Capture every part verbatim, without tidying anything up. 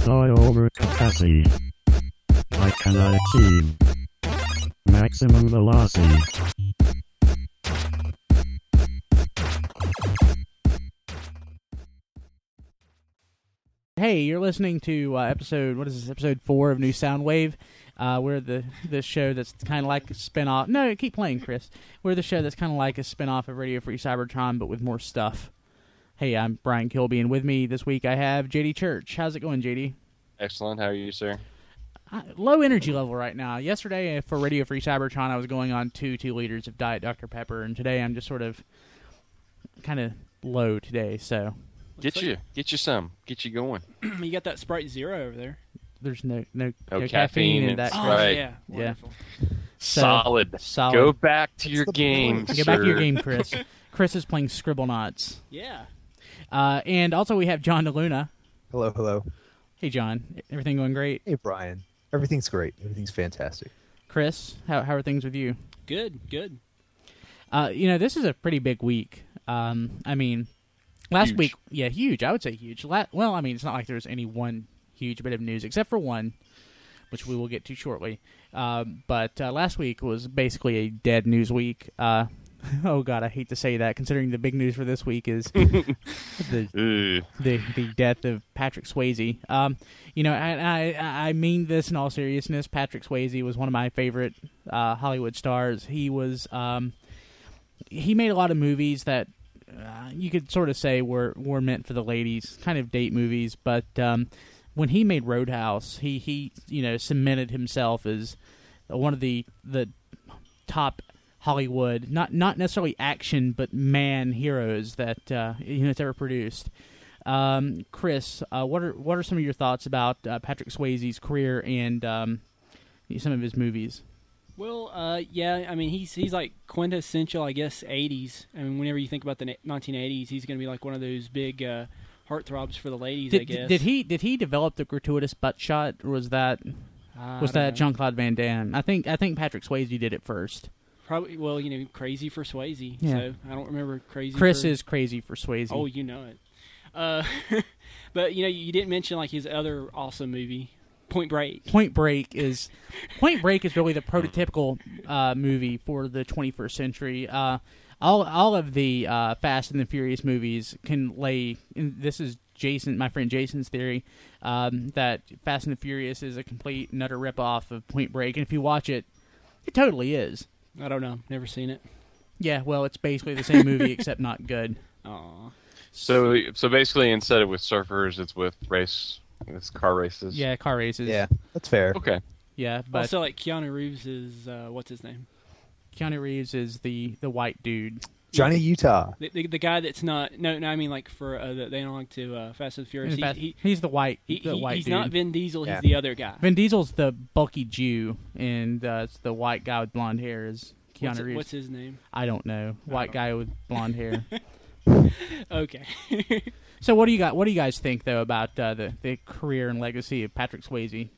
soy overcapacity. I cannot achieve maximum velocity. Hey, you're listening to uh, episode, what is this, episode four of New Soundwave. Uh, we're the, the show that's kind of like a spin-off. No, keep playing, Chris. We're the show that's kind of like a spin-off of Radio Free Cybertron, but with more stuff. Hey, I'm Brian Kilby, and with me this week I have J D Church. How's it going, J D? Excellent. How are you, sir? Uh, low energy level right now. Yesterday for Radio Free Cybertron, I was going on two two liters of Diet Doctor Pepper, and today I'm just sort of kind of low today, so... Get like you, get you some, get you going. You got that Sprite Zero over there. There's no no, No no caffeine in and that. Oh, Sprite. Right. yeah. Wonderful. So, solid. solid. Go back to your the game, Get back to your sir. game, Chris. Chris is playing Scribblenauts. Yeah. Uh, and also we have John DeLuna. Hello, hello. Hey, John. Everything going great? Hey, Brian. Everything's great. Everything's fantastic. Chris, how how are things with you? Good, good. Uh, you know, this is a pretty big week. Um, I mean, last Huge. week, yeah, huge. I would say huge. La- well, I mean, it's not like there's any one huge bit of news, except for one, which we will get to shortly. Um, but uh, last week was basically a dead news week. Uh, oh, God, I hate to say that, considering the big news for this week is the, Ugh. the the death of Patrick Swayze. Um, you know, I, I I mean this in all seriousness. Patrick Swayze was one of my favorite uh, Hollywood stars. He was um, he made a lot of movies that uh, you could sort of say were were meant for the ladies, kind of date movies. But um, when he made Roadhouse, he he you know cemented himself as one of the the top Hollywood, not not necessarily action, but man heroes that uh, you know it's ever produced. Um, Chris, uh, what are what are some of your thoughts about uh, Patrick Swayze's career and um, some of his movies? Well, uh, yeah, I mean, he's he's like quintessential, I guess, eighties. I mean, whenever you think about the nineteen eighties, he's going to be like one of those big uh, heartthrobs for the ladies, Did, I guess. did he did he develop the gratuitous butt shot, or was that I was don't that know. Jean-Claude Van Damme? I think I think Patrick Swayze did it first. Probably, well, you know, crazy for Swayze. Yeah. So I don't remember crazy Chris for... is crazy for Swayze. Oh, you know it. Uh, but, you know, you didn't mention, like, his other awesome movie, Point Break. Point Break is Point Break is really the prototypical uh, movie for the twenty-first century. Uh, all all of the uh, Fast and the Furious movies can lay. And this is Jason, my friend Jason's theory, um, that Fast and the Furious is a complete and utter ripoff of Point Break. And if you watch it, it totally is. I don't know. Never seen it. Yeah, well, it's basically the same movie except not good. Aw. So, so basically, instead of with surfers, it's with race, it's car races. Yeah, car races. Yeah, that's fair. Okay. Yeah, but Also, like, Keanu Reeves is, uh, what's his name? Keanu Reeves is the, the white dude. Johnny Utah. The, the, the guy that's not... No, no, I mean, like, for... Uh, the, they don't like to uh, Fast and Furious. In He, fact, he, he's the white. he, the he- white he's dude. not Vin Diesel. Yeah. He's the other guy. Vin Diesel's the bulky Jew, and uh, it's the white guy with blonde hair is Keanu what's, Reeves. what's his name? I don't know. White don't guy with blonde hair. Okay. So what do you got? What do you guys think though about uh, the the career and legacy of Patrick Swayze?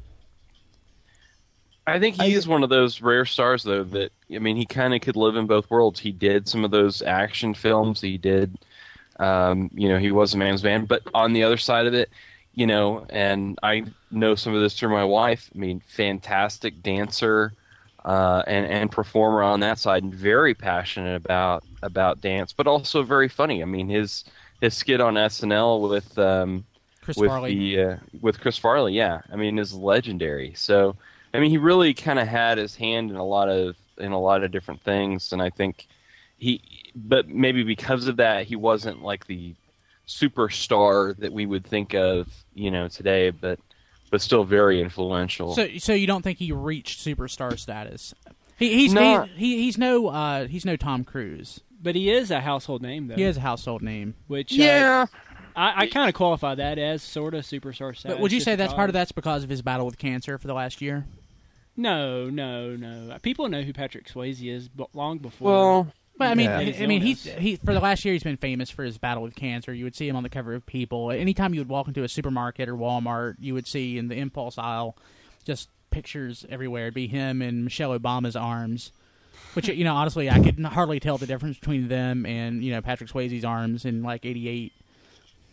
I think he I- is one of those rare stars, though, that, I mean, he kind of could live in both worlds. He did some of those action films. He did, um, you know, he was a man's man. But on the other side of it, you know, and I know some of this through my wife, I mean, fantastic dancer uh, and, and performer on that side, and very passionate about, about dance, but also very funny. I mean, his his skit on S N L with um, Chris with Farley. the uh, with Chris Farley, yeah, I mean, is legendary. So, I mean, he really kind of had his hand in a lot of in a lot of different things, and I think he, but maybe because of that, he wasn't like the superstar that we would think of, you know, today, but but still very influential. So so you don't think he reached superstar status? He, he's No. he, he, he's no uh, he's no Tom Cruise. But he is a household name, though. He has a household name. Which, uh, yeah, I, I kind of qualify that as sort of superstar status. But would you just say that's part of because- that's because of his battle with cancer for the last year? No, no, no. People know who Patrick Swayze is b- long before. well, But I mean, Yeah. I, I mean, he's Illness. he for the last year he's been famous for his battle with cancer. You would see him on the cover of People. Anytime you would walk into a supermarket or Walmart, you would see in the impulse aisle just pictures everywhere. It'd be him in Michelle Obama's arms, which you know, honestly, I could hardly tell the difference between them and you know Patrick Swayze's arms in like eighty-eight.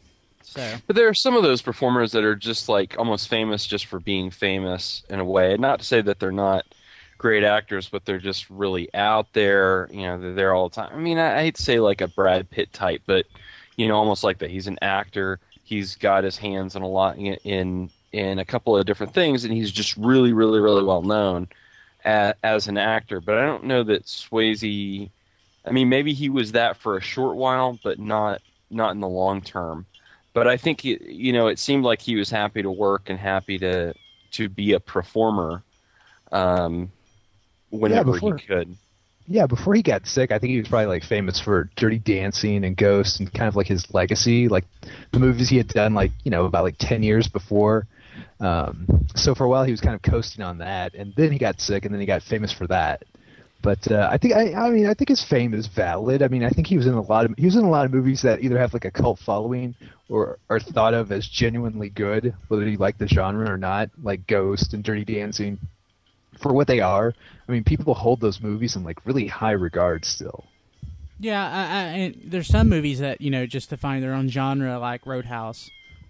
So, But there are some of those performers that are just like almost famous just for being famous in a way. Not to say that they're not great actors, but they're just really out there. You know, they're there all the time. I mean, I, I hate to say like a Brad Pitt type, but you know, almost like that. He's an actor. He's got his hands in a lot in in, in a couple of different things, and he's just really, really, really well known as, as an actor. But I don't know that Swayze. I mean, maybe he was that for a short while, but not not in the long term. But I think he, you know, it seemed like he was happy to work and happy to to be a performer um, whenever before- he could. Yeah, before he got sick, I think he was probably like famous for Dirty Dancing and Ghost and kind of like his legacy, like the movies he had done like, you know, about like ten years before. Um, so for a while he was kind of coasting on that, and then he got sick, and then he got famous for that. But uh, I think I, I mean I think his fame is valid. I mean I think he was in a lot of he was in a lot of movies that either have like a cult following or are thought of as genuinely good, whether you like the genre or not, like Ghost and Dirty Dancing. For what they are, I mean, people hold those movies in like really high regard still. yeah, I, I, and there's some movies that, you know, just define their own genre, like Roadhouse.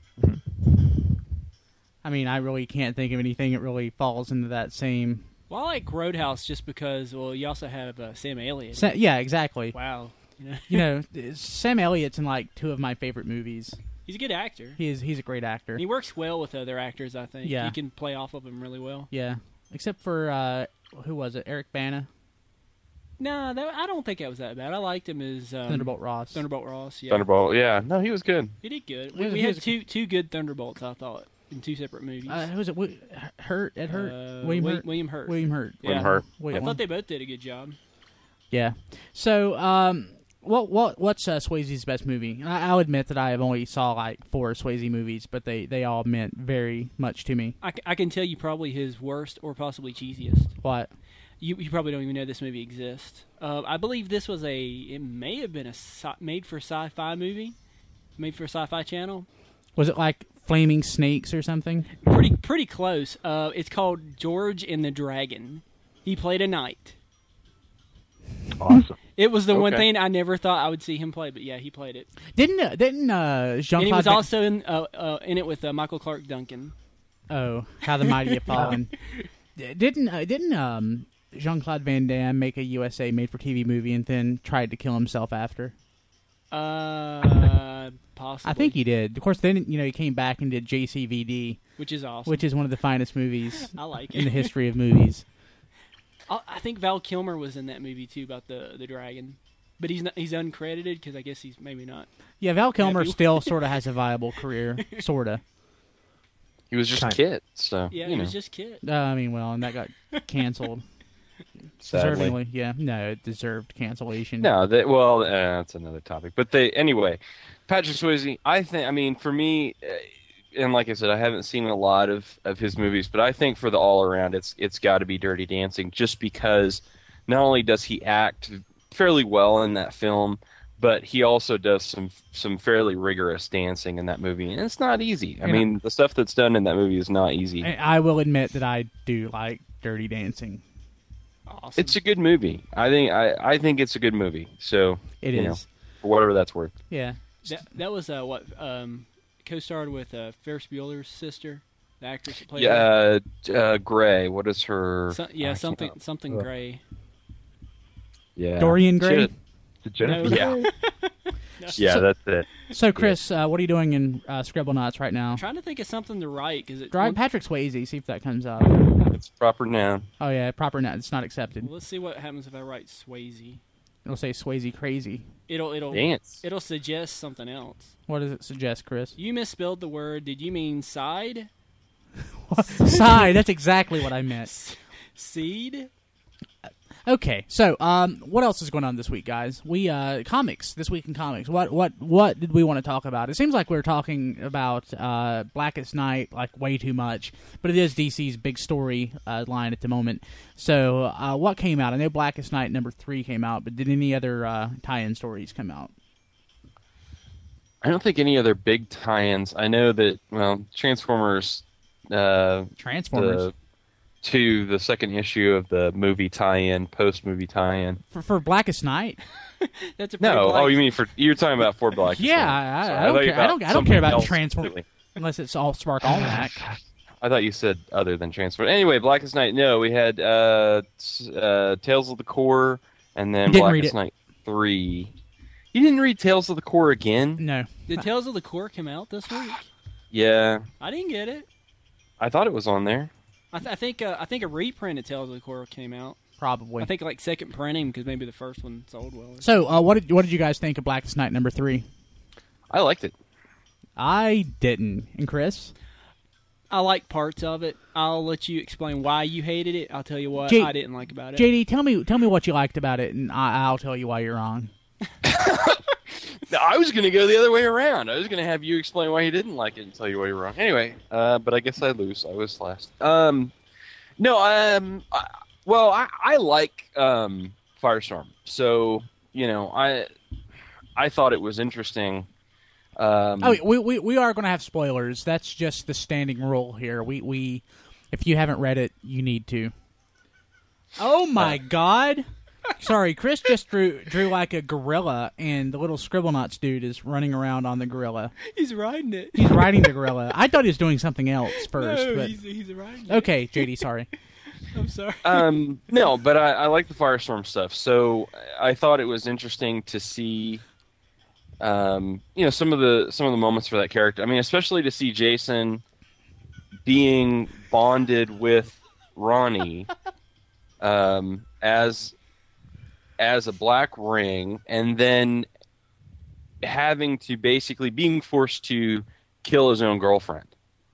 I mean, I really can't think of anything that really falls into that same. Well, I like Roadhouse just because, well, you also have uh, Sam Elliott. Sa- yeah, exactly. Wow. You know? You know, Sam Elliott's in like two of my favorite movies. He's a good actor. He is. He's a great actor. And he works well with other actors, I think. Yeah. He can play off of them really well. Yeah, except for uh, who was it? Eric Bana, No, that, I don't think that was that bad. I liked him as um, Thunderbolt Ross. Thunderbolt Ross, yeah. Thunderbolt, yeah, no, he was good. He did good. He We, was- we he had was- two two good Thunderbolts, I thought, in two separate movies. Uh, who was it? Wi- Hurt? Ed Hurt? Uh, William Wi- Hurt? William Hurt. William Hurt. William Yeah. Hurt. Wait, I one- thought they both did a good job. Yeah. So, um, what what what's uh, Swayze's best movie? I, I'll admit that I have only saw like four Swayze movies, but they, they all meant very much to me. I, c- I can tell you probably his worst or possibly cheesiest. What? You, you probably don't even know this movie exists. Uh, I believe this was a. It may have been a sci- made for sci-fi movie, made for Sci-Fi Channel. Was it like Flaming Snakes or something? Pretty pretty close. Uh, it's called George and the Dragon. He played a knight. Awesome. It was the one Okay. thing I never thought I would see him play, but yeah, he played it. Didn't uh, didn't uh, Jean And he Claude? was also in uh, uh, in it with uh, Michael Clark Duncan. Oh, How the Mighty Have Fallen. D- Didn't uh, didn't um, Jean Claude Van Damme make a U S A made for T V movie and then tried to kill himself after? Uh, possibly. I think he did. Of course, then you know he came back and did J C V D, which is awesome. which is one of the finest movies I like in the it. history of movies. I I think Val Kilmer was in that movie too about the the dragon, but he's not, he's uncredited because I guess he's maybe not. Yeah, Val Kilmer he- still sort of has a viable career, sort of. He was just Kind- a kid, so Yeah, you he know, was just kid. Uh, I mean, well, and that got canceled. sadly. Deservingly, yeah. No, it deserved cancellation. No, they, well, uh, that's another topic. But they anyway, Patrick Swayze. I think. I mean, for me, uh, and like I said, I haven't seen a lot of, of his movies, but I think for the all around, it's it's got to be Dirty Dancing, just because not only does he act fairly well in that film, but he also does some some fairly rigorous dancing in that movie, and it's not easy. I And mean, the stuff that's done in that movie is not easy. I I will admit that I do like Dirty Dancing. Awesome. It's a good movie. I think I, I think it's a good movie. So It you is. know, for whatever that's worth. Yeah. that, that was uh, what um, co-starred with uh, Ferris Bueller's sister, the actress that played. Yeah, uh, uh, Gray. What is her? So, yeah, I something can't- something Uh, gray. Yeah, Dorian Gray? Shit. To Jennifer. No. Yeah, yeah, So- that's it. So, Chris, uh, what are you doing in uh, Scribble Knots right now? I'm trying to think of something to write because it. Drive one- Patrick Swayze, see if that comes up. It's proper noun. Oh, yeah, proper noun. It's not accepted. well, let's see what happens if I write Swayze. It'll say Swayze crazy. It'll it'll Dance. it'll suggest something else. What does it suggest, Chris? You misspelled the word. Did you mean side? Sigh, that's exactly what I meant. Seed? Okay, so um, what else is going on this week, guys? We uh, comics this week in comics. What what what did we want to talk about? It seems like we're talking about uh, Blackest Night like way too much, but it is D C's big story uh, line at the moment. So uh, what came out? I know Blackest Night number three came out, but did any other uh, tie-in stories come out? I don't think any other big tie-ins. I know that well, Transformers. Uh, Transformers the, to the second issue of the movie tie-in, post-movie tie-in. for, for Blackest Night. That's a pretty No, black- oh, you mean for you're talking about for Blackest Yeah, Night. I, Sorry, I, don't thought you care. I don't. I don't something care about else Transform completely. unless it's all Spark Almanac. I thought you said other than Transform. Anyway, Blackest Night. No, we had uh, s- uh, Tales of the Core, and then Didn't read Blackest it. Night three. You didn't read Tales of the Core again? No, Did Tales of the Core come out this week? Yeah, I didn't get it. I thought it was on there. I, th- I think uh, I think a reprint of Tales of the Core came out. probably. I think like second printing because maybe the first one sold well. So, uh, what did what did you guys think of Blackest Night number three? I liked it. I didn't. And Chris? I like parts of it. I'll let you explain why you hated it. I'll tell you what J- I didn't like about it. J D, tell me tell me what you liked about it, and I, I'll tell you why you're wrong. No, I was going to go the other way around. I was going to have you explain why you didn't like it and tell you why you're wrong. Anyway, uh, but I guess I lose. I was last. Um, no, um, I, well, I, I like um, Firestorm. So, you know, I I thought it was interesting. Um, Oh, we we we are going to have spoilers. That's just the standing rule here. We we if you haven't read it, you need to. Oh my God! Sorry, Chris just drew drew like a gorilla, and the little Scribblenauts dude is running around on the gorilla. He's riding it. He's riding the gorilla. I thought he was doing something else first, no, but he's, he's riding it. okay, J D, sorry. I'm sorry. um, no, but I, I like the Firestorm stuff. So I thought it was interesting to see, um, you know, some of the some of the moments for that character. I mean, especially to see Jason being bonded with Ronnie um, as as a black ring, and then having to basically being forced to kill his own girlfriend.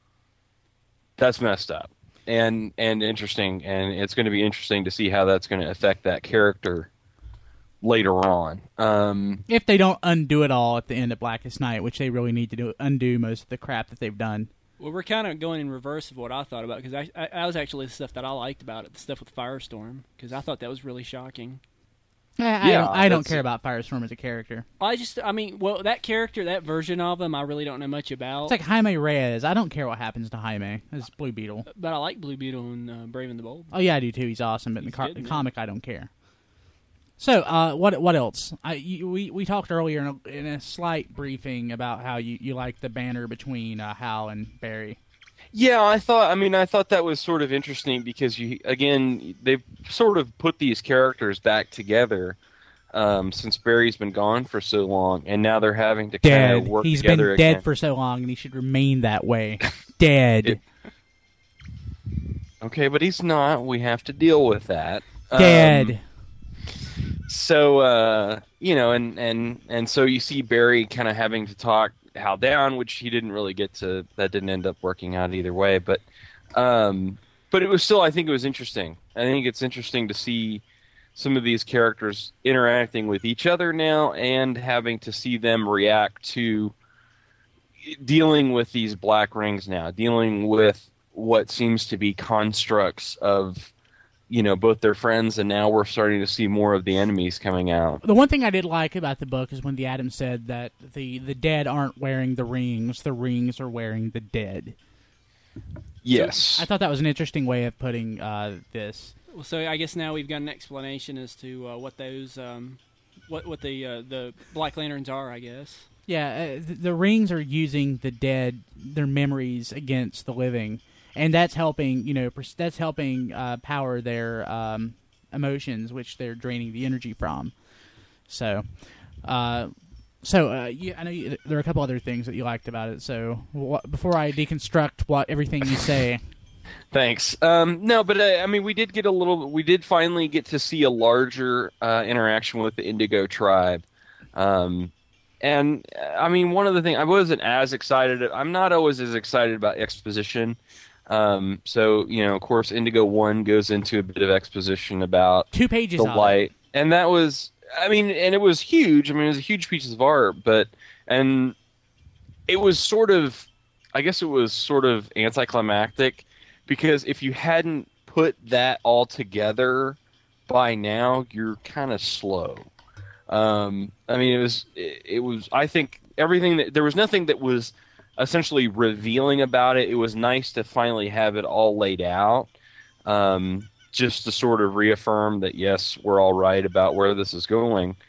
That's messed up. And and interesting, and it's going to be interesting to see how that's going to affect that character later on. Um, If they don't undo it all at the end of Blackest Night, which they really need to do, undo most of the crap that they've done. Well, we're kind of going in reverse of what I thought about because I, I, I was actually the stuff that I liked about it, the stuff with Firestorm, because I thought that was really shocking. I, I Yeah, don't, I don't that's- care about Firestorm as a character. I just, I mean, well, that character, that version of him, I really don't know much about. It's like Jaime Reyes. I don't care what happens to Jaime as Blue Beetle. But I like Blue Beetle and uh, Brave and the Bold. Oh yeah, I do too. He's awesome, but in the, He's car- good, the man. comic, I don't care. So, uh, what what else? I, you, we we talked earlier in a, in a slight briefing about how you, you like the banner between uh, Hal and Barry. yeah, I thought. I mean, I thought that was sort of interesting because you again they've sort of put these characters back together um, since Barry's been gone for so long, and now they're having to kind Dead. of work He's together been again. dead for so long, and he should remain that way. Dead. It- Okay, but he's not. We have to deal with that. Dead. Um, so uh, you know, and and and so you see Barry kind of having to talk Hal down, which he didn't really get to. That didn't end up working out either way. But um, but it was still. I think it was interesting. I think it's interesting to see some of these characters interacting with each other now, and having to see them react to dealing with these black rings now, dealing with what seems to be constructs of, you know, both their friends, and now we're starting to see more of the enemies coming out. The one thing I did like about the book is when the Atom said that the, the dead aren't wearing the rings, the rings are wearing the dead. Yes. I thought that was an interesting way of putting uh, this. Well, so I guess now we've got an explanation as to uh, what those, um, what what the uh, the Black Lanterns are, I guess. Yeah, uh, the, the rings are using the dead, their memories against the living, and that's helping. You know, pers- that's helping uh, power their um, emotions, which they're draining the energy from. So, uh, so uh, you, I know you, there are a couple other things that you liked about it. So, wh- before I deconstruct what everything you say, Thanks. Um, no, but uh, I mean, we did get a little. We did finally get to see a larger uh, interaction with the Indigo tribe. Um, and uh, I mean, one of the things I wasn't as excited. I'm not always as excited about exposition. Um, so you know, of course, Indigo One goes into a bit of exposition about two pages the of it. light, and that was. I mean, and it was huge. I mean, it was a huge piece of art, but and it was sort of. I guess it was sort of anticlimactic. Because if you hadn't put that all together by now, you're kind of slow. Um, I mean, it was, it, it was. I think everything that there was nothing that was essentially revealing about it. It was nice to finally have it all laid out, um, just to sort of reaffirm that yes, we're all right about where this is going.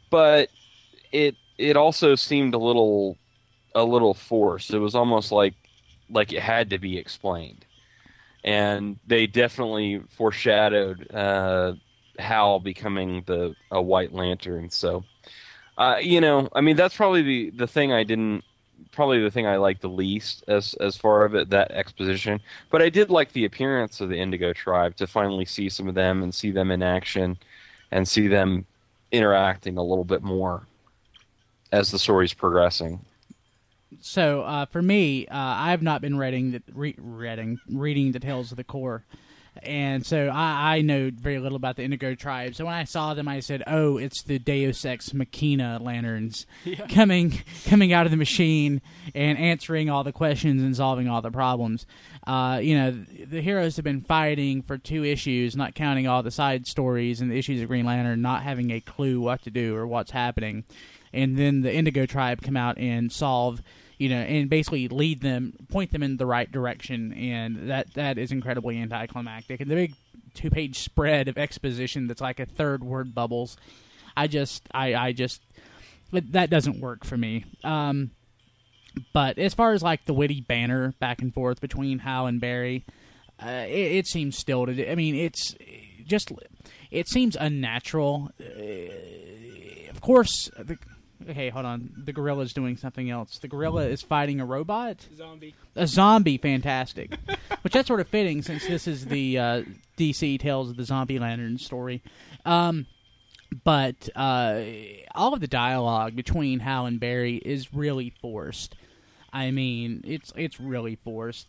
but it it also seemed a little a little forced. It was almost like like it had to be explained, and they definitely foreshadowed uh, Hal becoming the a White Lantern. So, uh, you know, I mean, that's probably the, the thing I didn't. Probably the thing I liked the least as as far of it, that exposition. But I did like the appearance of the Indigo Tribe, to finally see some of them and see them in action and see them interacting a little bit more as the story's progressing. So uh, for me, uh, I've not been reading the, re- reading reading the Tales of the Corps, and so I, I know very little about the Indigo Tribe. So when I saw them, I said, "Oh, it's the Deus Ex Machina lanterns Yeah. coming coming out of the machine and answering all the questions and solving all the problems." Uh, you know, the heroes have been fighting for two issues, not counting all the side stories and the issues of Green Lantern, not having a clue what to do or what's happening. And then the Indigo Tribe come out and solve, you know, and basically lead them, point them in the right direction, and that that is incredibly anticlimactic. And the big two-page spread of exposition that's like a third word bubbles, I just, I, I just, that doesn't work for me. Um, but as far as like the witty banter back and forth between Hal and Barry, uh, it, it seems stilted. I mean, it's just, it seems unnatural. Uh, of course, the. Okay, hold on. The gorilla's doing something else. The gorilla is fighting a robot? Zombie. A zombie, fantastic. Which that's sort of fitting, since this is the uh, D C Tales of the Zombie Lantern story. Um, but uh, all of the dialogue between Hal and Barry is really forced. I mean, it's it's really forced.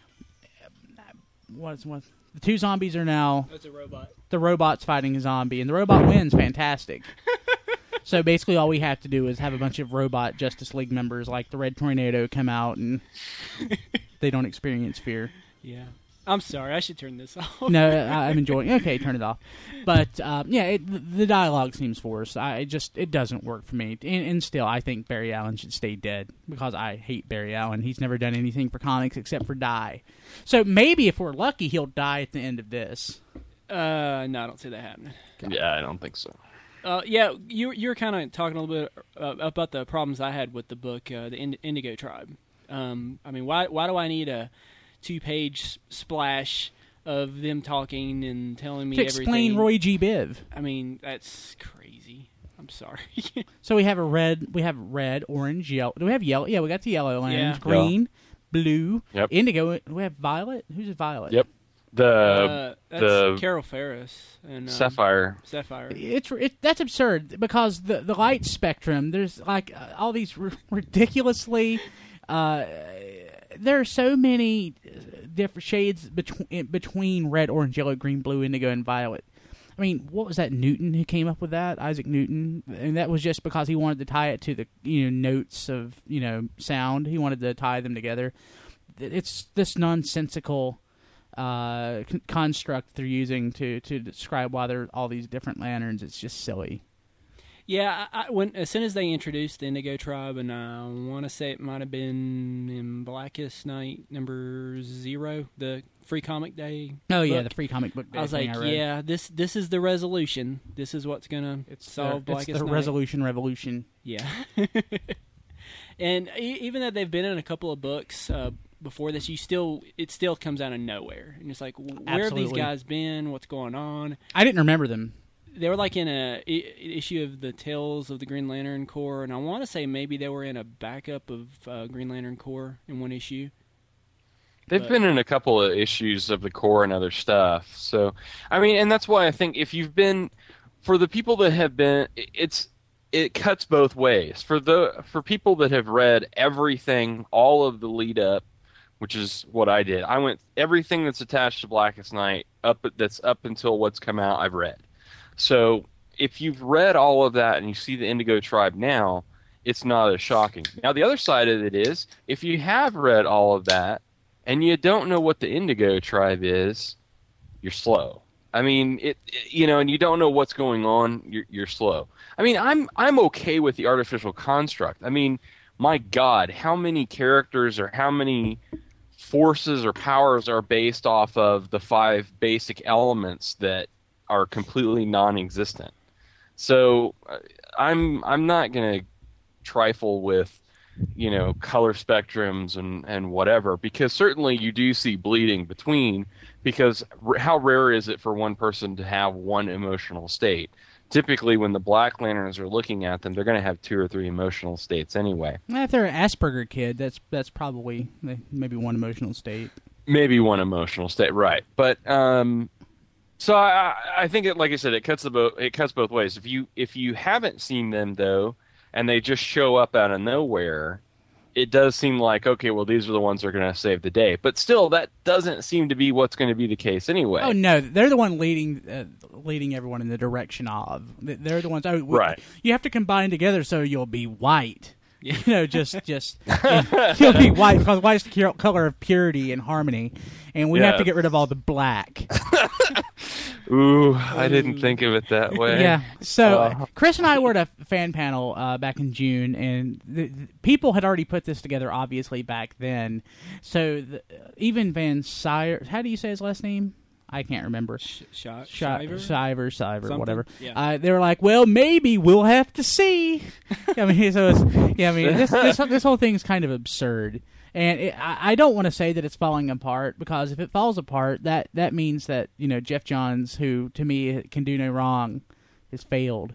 What's what? The two zombies are now... That's a robot. The robot's fighting a zombie, and the robot wins. Fantastic. So basically all we have to do is have a bunch of robot Justice League members like the Red Tornado come out, and they don't experience fear. Yeah. I'm sorry. I should turn this off. No, I, I'm enjoying it. Okay, turn it off. But, um, yeah, it, the dialogue seems forced. I it just It doesn't work for me. And, and still, I think Barry Allen should stay dead, because I hate Barry Allen. He's never done anything for comics except for die. So maybe if we're lucky, he'll die at the end of this. Uh, no, I don't see that happening. Yeah, I don't think so. Uh, yeah, you you were kind of talking a little bit uh, about the problems I had with the book, uh, the Ind- Indigo Tribe. Um, I mean, why why do I need a two page splash of them talking and telling me To everything? explain Roy G. Biv. I mean, that's crazy. I'm sorry. So we have a red, we have red, orange, yellow. Do we have yellow? Yeah, we got the yellow lanterns. Yeah. Green, blue, Yep. indigo. We have violet. Who's Violet? Yep. The uh, that's the Carol Ferris and um, Sapphire. Sapphire. It's it, that's absurd, because the the light spectrum, there's like uh, all these r- ridiculously uh, there are so many different shades between between red, orange, yellow, green, blue, indigo, and violet. I mean, what was that, Newton who came up with that? Isaac Newton, and that was just because he wanted to tie it to the, you know, notes of, you know, sound. He wanted to tie them together. It's this nonsensical Uh, con- construct they're using to, to describe why there are all these different lanterns. It's just silly. Yeah, I, I, when as soon as they introduced the Indigo Tribe, and I want to say it might have been in Blackest Night number zero, the Free Comic Day. Oh yeah, book, the free comic book day I was thing like, I read. yeah, this this is the resolution. This is what's gonna It's solve the, Blackest it's the Night. resolution revolution. Yeah, and e- even though they've been in a couple of books uh, before this, you still it still comes out of nowhere, and it's like, where have these Absolutely. guys been? What's going on? I didn't remember them. They were like in a I- issue of the Tales of the Green Lantern Corps, and I want to say maybe they were in a backup of uh, Green Lantern Corps in one issue. They've But- been in a couple of issues of the Corps and other stuff. So, I mean, and that's why I think if you've been, for the people that have been, it's it cuts both ways. For the for people that have read everything, all of the lead up, which is what I did. I went everything that's attached to Blackest Night up that's up until what's come out. I've read. So if you've read all of that and you see the Indigo Tribe now, it's not as shocking. Now the other side of it is, if you have read all of that and you don't know what the Indigo Tribe is, you're slow. I mean, it, it you know, and you don't know what's going on, you're, you're slow. I mean, I'm I'm okay with the artificial construct. I mean, my God, how many characters or how many forces or powers are based off of the five basic elements that are completely non-existent? So uh, I'm I'm not gonna trifle with, you know, color spectrums and and whatever, because certainly you do see bleeding between. Because r- how rare is it for one person to have one emotional state? Typically, when the Black Lanterns are looking at them, they're going to have two or three emotional states anyway. Well, if they're an Asperger kid, that's that's probably maybe one emotional state. Maybe one emotional state, right? But um, so I, I think it, like I said, it cuts the bo- it cuts both ways. If you if you haven't seen them though, and they just show up out of nowhere, it does seem like, okay, well, these are the ones that are going to save the day. But still, that doesn't seem to be what's going to be the case anyway. Oh no, they're the one leading uh, leading everyone in the direction of. They're the ones. Oh, we, Right. You have to combine together so you'll be white. You know, just just you'll be white because white's the color of purity and harmony, and we Yeah. have to get rid of all the black. Ooh, I didn't think of it that way. Yeah. So Uh, Chris and I were at a fan panel uh, back in June, and the, the people had already put this together, obviously back then. So the, even Van Sire, how do you say his last name? I can't remember. Sh- shot, Sh- Shiver? Shiver, Shiver, Something? whatever. Yeah. Uh, they were like, "Well, maybe we'll have to see." I mean, so it's, yeah, I mean, this this this whole thing's kind of absurd, and it, I, I don't want to say that it's falling apart, because if it falls apart, that that means that, you know, Jeff Johns, who to me can do no wrong, has failed.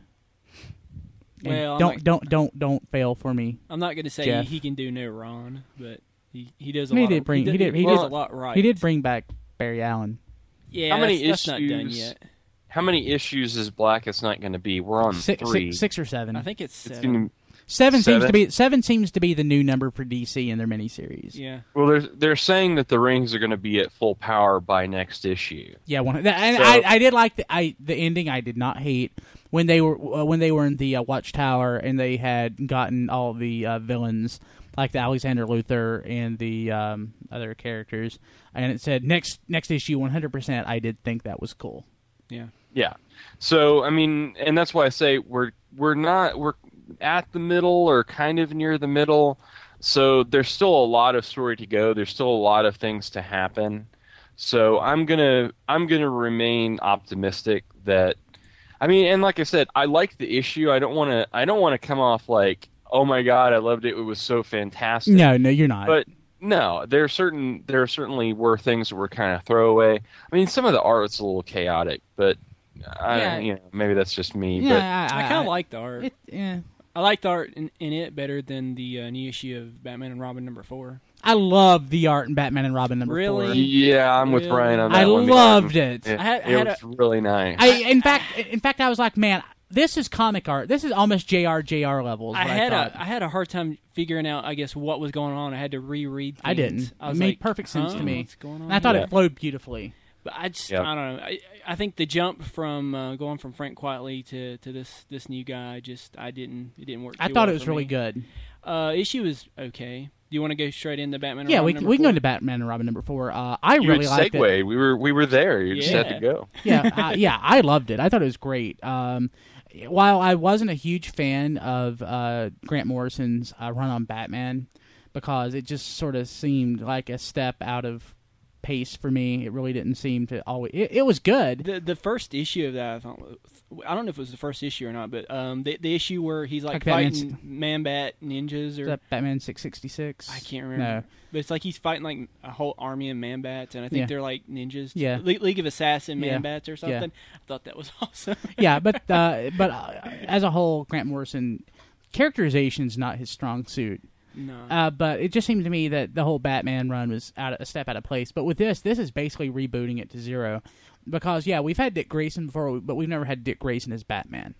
And Well, I'm don't not- don't don't don't fail for me. I'm not going to say Jeff. he can do no wrong, but he, he does a He lot. did of, bring- he, he did, did- he does did- a lot right. He did bring back Barry Allen. Yeah, How many that's, that's not done issues- yet. How many issues is Blackest Night going to be? We're on Six, three. six, six or seven. I think it's It's seven. gonna- seven seems seven? to be seven seems to be the new number for D C in their miniseries. Yeah. well, they're they're saying that the rings are going to be at full power by next issue. Yeah, one. That, and So- I, I did like the I the ending. I did not hate when they were uh, when they were in the uh, Watchtower and they had gotten all the uh, villains like the Alexander Luthor and the um, other characters, and it said next next issue one hundred percent. I did think that was cool. Yeah. Yeah. So I mean, and that's why I say we're we're not we're at the middle or kind of near the middle. So there's still a lot of story to go. There's still a lot of things to happen. So I'm gonna I'm gonna remain optimistic that, I mean, and like I said, I like the issue. I don't want to I don't want to come off like, oh my god, I loved it. It was so fantastic. No, no, you're not. But no, there are certain there certainly were things that were kind of throwaway. I mean, some of the art was a little chaotic, but I, Yeah. you know, maybe that's just me. yeah, I, I, kind of like the art. it. Yeah. I like the art in, in it better than the uh, new issue of Batman and Robin number four. I love the art in Batman and Robin number Really? four. But yeah, I'm with Really? Ryan on that I one. loved it. It, I had- I it had was a- really nice. I in fact in fact I was like, man, this is comic art. This is almost J R J R levels. I what had thought. a I had a hard time figuring out, I guess, what was going on. I had to reread. Things. I didn't. I It was made like, perfect sense huh? to me. What's going on? And I thought Yeah. it flowed beautifully. But I just, Yep. I don't know. I, I think the jump from uh, going from Frank Quitely to, to this this new guy, just I didn't it didn't work. I too thought well it was for really me. good. Uh, issue was okay. Do you want to go straight into Batman? and Yeah, Robin we number we can four? go into Batman and Robin number four. Uh, I you really would liked segue. it. We were we were there. You just had Yeah. to go. Yeah, uh, yeah, I loved it. I thought it was great. Um, while I wasn't a huge fan of uh, Grant Morrison's uh, run on Batman, because it just sort of seemed like a step out of pace for me. It really didn't seem to always. It, it was good. The the first issue of that, I thought, I don't know if it was the first issue or not, but um, the the issue where he's like, Like Batman's- fighting Man-Bat ninjas, or Is that Batman six sixty-six? I can't remember. No. But it's like he's fighting like a whole army of Man-Bats, and I think Yeah. they're like ninjas. Yeah. Le- League of Assassin Yeah. Man-Bats or something. Yeah. I thought that was awesome. Yeah, but uh, but uh, as a whole, Grant Morrison characterization's not his strong suit. no. Uh, but it just seemed to me that the whole Batman run was out of, a step out of place. But with this, this is basically rebooting it to zero, because yeah, we've had Dick Grayson before, but we've never had Dick Grayson as Batman.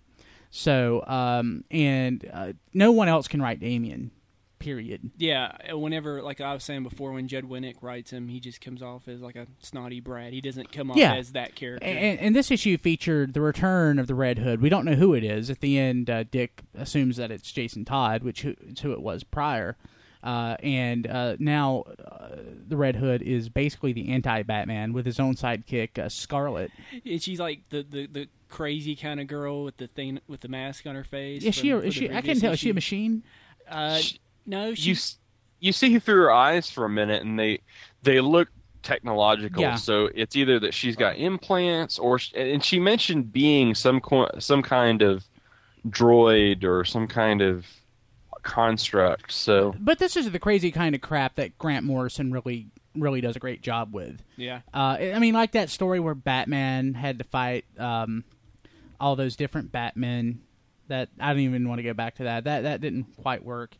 So um, and uh, no one else can write Damian. Period. Yeah, whenever, like I was saying before, when Judd Winnick writes him, he just comes off as like a snotty brat. He doesn't come off Yeah. as that character. And, and this issue featured the return of the Red Hood. We don't know who it is. At the end, uh, Dick assumes that it's Jason Todd, which who, it's who it was prior. Uh, and uh, now uh, the Red Hood is basically the anti-Batman with his own sidekick, uh, Scarlet. And she's like the, the, the crazy kind of girl with the thing with the mask on her face. Is she? from- A, for is the she? I previous can't tell. Is she a issue. machine? Uh, She- no, she. You s- you see through her eyes for a minute, and they they look technological. Yeah. So it's either that she's got implants, or sh- and she mentioned being some co- some kind of droid or some kind of construct. So, But this is the crazy kind of crap that Grant Morrison really really does a great job with. Yeah. Uh, I mean, like that story where Batman had to fight um, all those different Batmen. That I don't even want to go back to that. That that didn't quite work.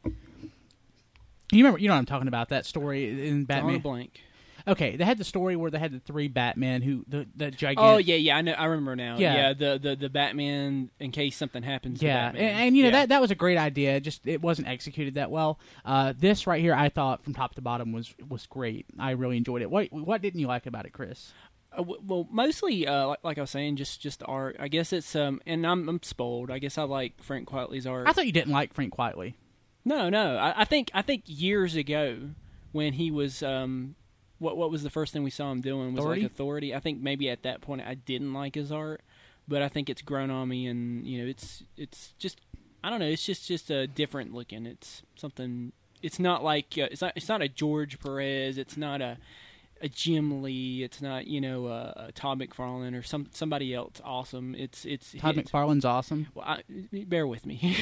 You remember? You know what I'm talking about? That story in Drawing Batman. a blank. Okay, they had the story where they had the three Batmen who the the gigantic. Oh yeah, yeah, I know. I remember now. Yeah. Yeah, the, the the Batman in case something happens. to Yeah, and, Batman. and you know Yeah. that that was a great idea. Just it wasn't executed that well. Uh, this right here, I thought from top to bottom was was great. I really enjoyed it. What what didn't you like about it, Chris? Uh, w- well, mostly, uh, like, like I was saying, just just the art. I guess it's um, and I'm I'm spoiled. I guess I like Frank Quitely's art. I thought you didn't like Frank Quitely. No, no. I, I think I think years ago when he was um, what what was the first thing we saw him doing was Authority? like Authority. I think maybe at that point I didn't like his art, but I think it's grown on me, and you know, it's it's just I don't know. It's just just a uh, different looking. It's something. It's not like uh, it's not it's not a George Perez. It's not a a Jim Lee. It's not you know a, a Todd McFarlane or some somebody else awesome. It's it's Todd it's, McFarlane's awesome. Well, I, bear with me.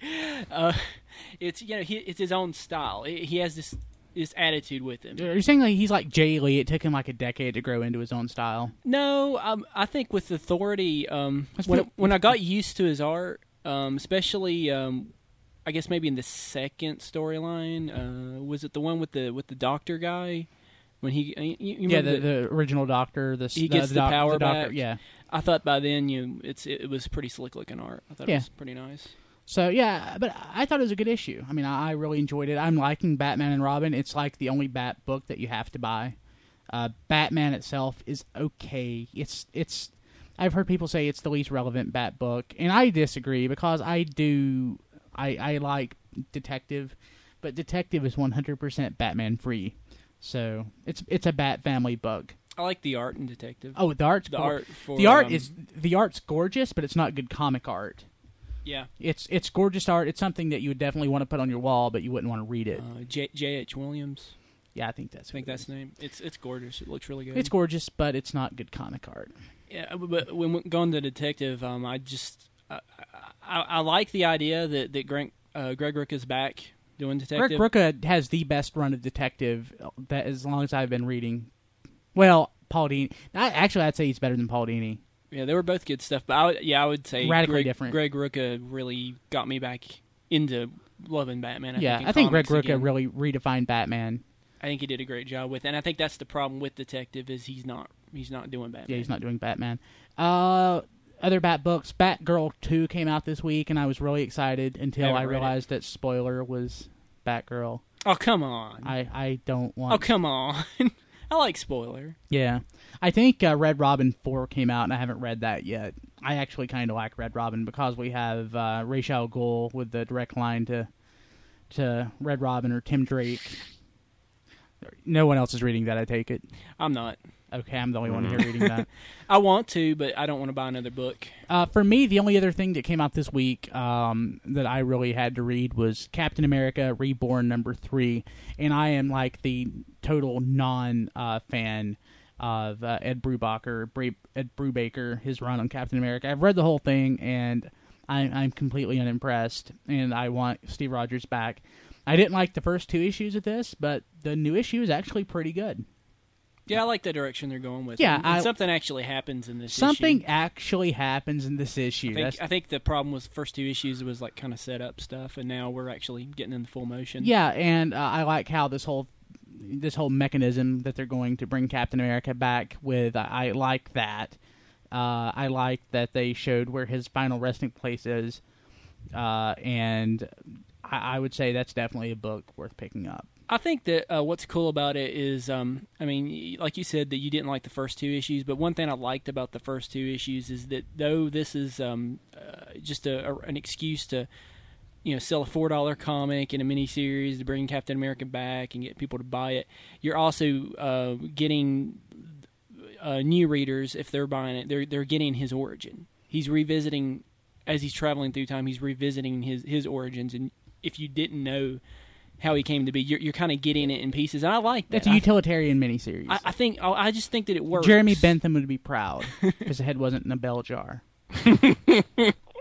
uh, it's you know he, it's his own style. He has this this attitude with him. Are you saying like he's like Jay Lee? It took him like a decade to grow into his own style. No, um, I think with Authority, um, Let's when feel- when I got used to his art, um, especially um, I guess maybe in the second storyline, uh, was it the one with the with the doctor guy? When he, you, you Yeah, remember the, the original Doctor. The He the, gets the doc- power doctor, back. Yeah. I thought by then you it's it, was pretty slick looking art. I thought Yeah. it was pretty nice. So yeah, but I thought it was a good issue. I mean, I, I really enjoyed it. I'm liking Batman and Robin. It's like the only Bat book that you have to buy. Uh, Batman itself is okay. It's it's. I've heard people say it's the least relevant Bat book, and I disagree because I do. I I like Detective, but Detective is one hundred percent Batman free. So it's it's a Bat family book. I like the art in Detective. Oh, the art's the gor- art for the art um, is the art's gorgeous, but it's not good comic art. yeah. It's it's gorgeous art. It's something that you would definitely want to put on your wall, but you wouldn't want to read it. Uh, J J H Williams. Yeah, I think that's. I think what it that's is. the name. It's it's gorgeous. It looks really good. It's gorgeous, but it's not good comic art. Yeah, but when we're going to Detective, um, I just I, I, I like the idea that that Greg uh, Greg Rucka is back doing Detective. Greg Rucka has the best run of Detective that as long as I've been reading. Well, Paul Dini. I, actually, I'd say he's better than Paul Dini. Yeah, they were both good stuff, but I would, yeah, I would say Radically Greg, different. Greg Rucka really got me back into loving Batman. I yeah, think, in I think Greg comics Rucka again. really redefined Batman. I think he did a great job with, it. And I think that's the problem with Detective is he's not he's not doing Batman. Yeah, he's not doing Batman. Uh, other Bat books. Batgirl two came out this week, and I was really excited until Haven't I read it. realized that spoiler was Batgirl. Oh come on! I, I don't want. oh come on! I like spoiler. Yeah. I think uh, Red Robin four came out, and I haven't read that yet. I actually kind of like Red Robin because we have uh, Ra's al Ghul with the direct line to to Red Robin or Tim Drake. No one else is reading that, I take it. I'm not. Okay, I'm the only one here reading that. I want to, but I don't want to buy another book. Uh, for me, the only other thing that came out this week um, that I really had to read was Captain America Reborn number three, and I am like the total non-fan of uh, Ed Brubaker, Bra- Ed Brubaker, his run on Captain America. I've read the whole thing, and I, I'm completely unimpressed, and I want Steve Rogers back. I didn't like the first two issues of this, but the new issue is actually pretty good. Yeah, I like the direction they're going with. Yeah, and, I- and something actually happens in this Something issue. actually happens in this issue. I think, That's- I think the problem was the first two issues was like kind of set up stuff, and now we're actually getting into full motion. Yeah, and uh, I like how this whole this whole mechanism that they're going to bring Captain America back with. I, I like that. Uh, I like that they showed where his final resting place is, uh, and I, I would say that's definitely a book worth picking up. I think that uh, what's cool about it is, um, I mean, y- like you said, that you didn't like the first two issues, but one thing I liked about the first two issues is that though this is um, uh, just a, a, an excuse to, you know, sell a four dollar comic and a miniseries to bring Captain America back and get people to buy it, you're also uh, getting uh, new readers, if they're buying it, they're they're getting his origin. He's revisiting, as he's traveling through time, he's revisiting his, his origins, and if you didn't know how he came to be, you're, you're kind of getting it in pieces, and I like that. It's a I- utilitarian miniseries. I, I think I I just think that it works. Jeremy Bentham would be proud because the head wasn't in a bell jar.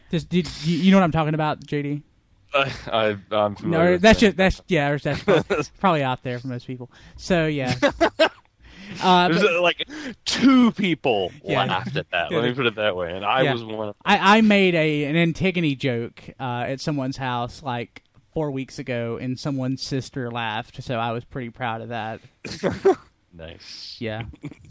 Just, did you, you know what I'm talking about, J D? Uh, I, I'm familiar. No, with that's that. just that's yeah, that's probably, probably out there for most people. So yeah. Uh, There's but uh, like two people Yeah. laughed at that. Yeah. Let me put it that way, and I Yeah. was one of I, I made a an Antigone joke uh, at someone's house like four weeks ago, and someone's sister laughed. So I was pretty proud of that. nice. Yeah.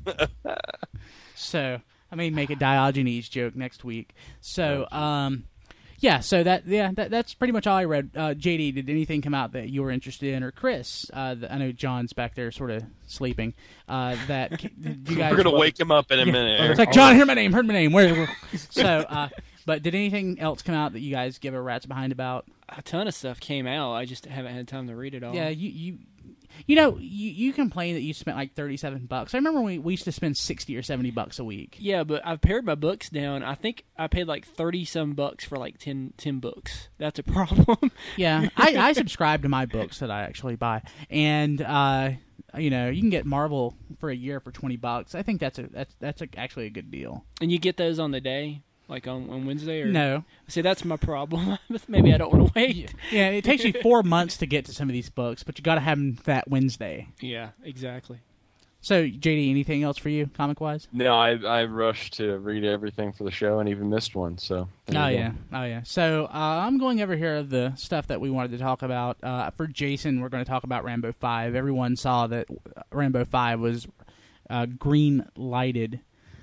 So I may make a Diogenes joke next week. So um, yeah. So that yeah that, that's pretty much all I read. Uh, J D, did anything come out that you were interested in, or Chris? Uh, the, I know John's back there, sort of sleeping. Uh, that did you guys? We're gonna wake him up in a Yeah. minute. It's like, John, heard my name, heard my name. Where? where? So, uh, but did anything else come out that you guys give a rat's behind about? A ton of stuff came out. I just haven't had time to read it all. Yeah, you you you know you, you complain that you spent like thirty-seven bucks. I remember we we used to spend sixty or seventy bucks a week. Yeah, but I've pared my books down. I think I paid like thirty some bucks for like ten, ten books. That's a problem. Yeah, I, I subscribe to my books that I actually buy, and uh, you know you can get Marvel for a year for twenty bucks. I think that's a that's that's a, actually a good deal. And you get those on the day, like on, on Wednesday, or No, See, that's my problem. Maybe I don't want to wait. yeah, it takes you four months to get to some of these books, but you got to have them that Wednesday. Yeah, exactly. So, J D, anything else for you, comic-wise? No, I I rushed to read everything for the show and even missed one. So. there Oh you go. yeah, oh yeah. So uh, I'm going over here of the stuff that we wanted to talk about. Uh, for Jason, we're going to talk about Rambo five. Everyone saw that Rambo five was uh, green lighted.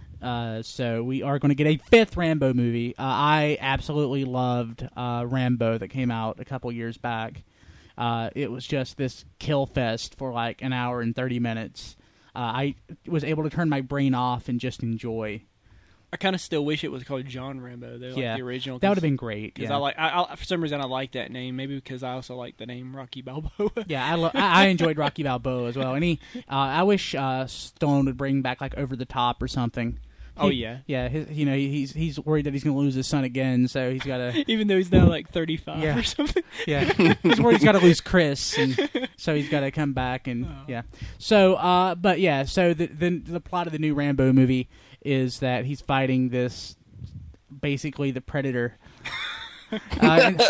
Uh, so we are going to get a fifth Rambo movie. Uh, I absolutely loved uh, Rambo that came out a couple years back. Uh, it was just this kill fest for like an hour and thirty minutes. Uh, I was able to turn my brain off and just enjoy. I kind of still wish it was called John Rambo, though, like Yeah, the original. That would have been great. Because Yeah. I like, I, I, for some reason, I like that name. Maybe because I also like the name Rocky Balboa. Yeah, I, lo- I I enjoyed Rocky Balboa as well, and he. Uh, I wish uh, Stallone would bring back like Over the Top or something. Oh, He- yeah. yeah. His, you know, he's he's worried that he's going to lose his son again, so he's got to. Even though he's now like thirty-five Yeah. or something. Yeah, he's worried he's got to lose Chris, and so he's got to come back and Oh. yeah. So, uh, but yeah, so the, the the plot of the new Rambo movie is that he's fighting this, basically the Predator. Uh, and,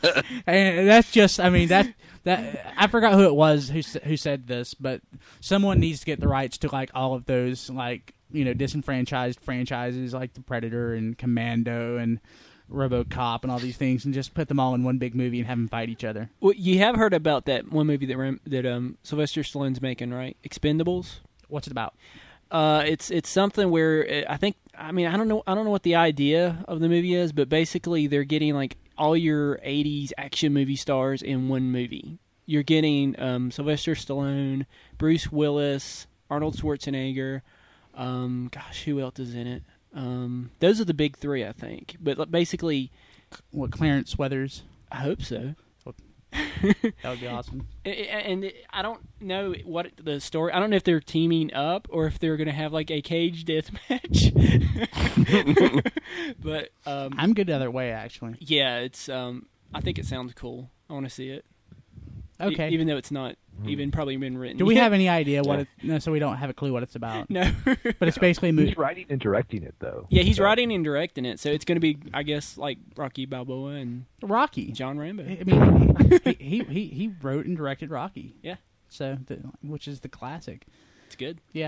and that's just, I mean, that that I forgot who it was who s- who said this, but someone needs to get the rights to like all of those like you know disenfranchised franchises like the Predator and Commando and RoboCop and all these things, and just put them all in one big movie and have them fight each other. Well, you have heard about that one movie that Ram- that um, Sylvester Stallone's making, right? Expendables. What's it about? Uh, it's it's something where uh, I think I mean I don't know I don't know what the idea of the movie is, but basically they're getting like all your eighties action movie stars in one movie. You're getting um, Sylvester Stallone, Bruce Willis, Arnold Schwarzenegger. Um, gosh, who else is in it? Um, those are the big three, I think. But basically, What, Clarence Weathers? I hope so. That would be awesome. And I don't know what the story. I don't know if they're teaming up or if they're going to have like a cage death match. But um, I'm good either way, actually. yeah, it's. Um, I think it sounds cool. I want to see it. E- Okay. even though it's not even probably been written. Do we yet. have any idea what it? No, so we don't have a clue what it's about. No. But it's basically a movie. He's writing and directing it though. Yeah, he's So- writing and directing it, so it's going to be, I guess, like Rocky Balboa and Rocky. John Rambo. I mean, he, he he he wrote and directed Rocky. Yeah. So, the, which is the classic. It's good. Yeah.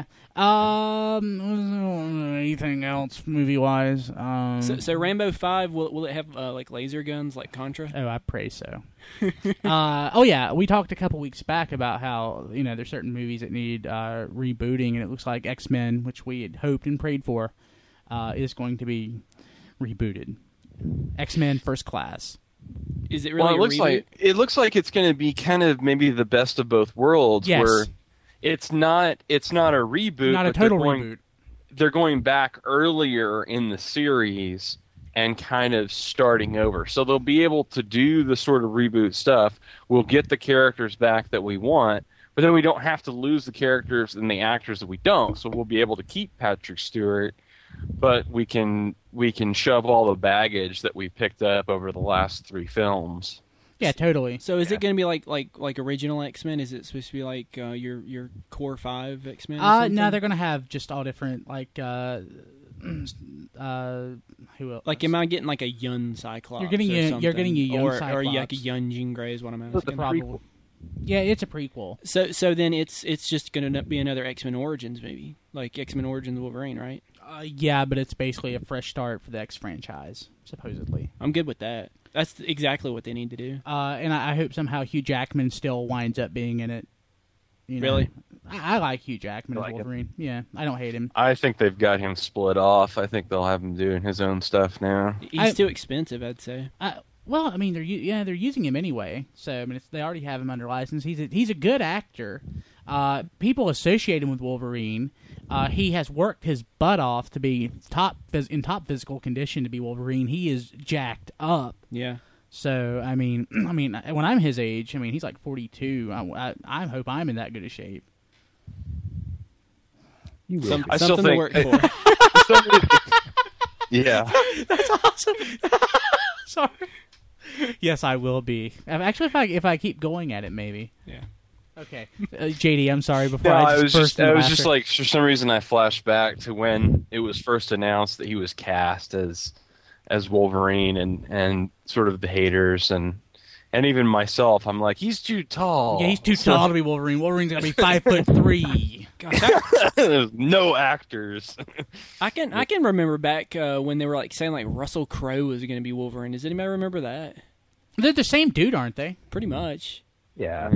Um. Anything else movie wise? Um. So, so Rambo five, will will it have uh, like laser guns like Contra? Oh, I pray so. uh, oh yeah, we talked a couple weeks back about how you know there's certain movies that need uh, rebooting, and it looks like X-Men, which we had hoped and prayed for, uh, is going to be rebooted. X-Men First Class. Is it really? Well, it a looks reboot? like it looks like it's going to be kind of maybe the best of both worlds, Yes. where it's not it's not a reboot, Not a but they're total going, reboot. They're going back earlier in the series and kind of starting over, so they'll be able to do the sort of reboot stuff. We'll get the characters back that we want, but then we don't have to lose the characters and the actors that we don't. So we'll be able to keep Patrick Stewart, but we can we can shove all the baggage that we picked up over the last three films. Yeah, totally. So is it going to be like like like original X Men? Is it supposed to be like uh, your your core five X Men? Uh, no, they're gonna have just all different like uh, uh, who else? Like, am I getting like a young Cyclops? You're getting or a- you're something? getting a young or, Or Cyclops. like a young Jean Grey is what I'm The asking. Probably. prequel. Yeah, it's a prequel. So, so then it's it's just going to be another X Men Origins movie, like X Men Origins Wolverine, right? Uh, yeah, but it's basically a fresh start for the X franchise, supposedly. I'm good with that. That's exactly what they need to do. Uh, and I, I hope somehow Hugh Jackman still winds up being in it. You know? Really? I, I like Hugh Jackman You as like him? Wolverine. Yeah, I don't hate him. I think they've got him split off. I think they'll have him doing his own stuff now. He's I- too expensive, I'd say. Uh, well, I mean, they're u- yeah, they're using him anyway. So I mean, it's, they already have him under license. He's a, he's a good actor. Uh, people associate him with Wolverine. Uh, he has worked his butt off to be top phys- in top physical condition to be Wolverine. He is jacked up. Yeah. So I mean, I mean, when I'm his age, I mean, he's like forty-two. I, I, I hope I'm in that good a shape. You will. Some, be. I still something to think- work for. Yeah. That's awesome. Sorry. Yes, I will be. Um, Actually, if I if I keep going at it, maybe. Yeah. Okay, uh, J D, I'm sorry. Before No, I I just was burst just, into I was laughter. just like, for some reason, I flashed back to when it was first announced that he was cast as, as Wolverine, and, and sort of the haters and, and even myself. I'm like, he's too tall. yeah, he's too tall to be Wolverine. Wolverine's gotta be five foot three. Gosh, I, There's no actors. I can I can remember back uh, when they were like saying like Russell Crowe was going to be Wolverine. Does anybody remember that? They're the same dude, aren't they? Pretty much. Yeah.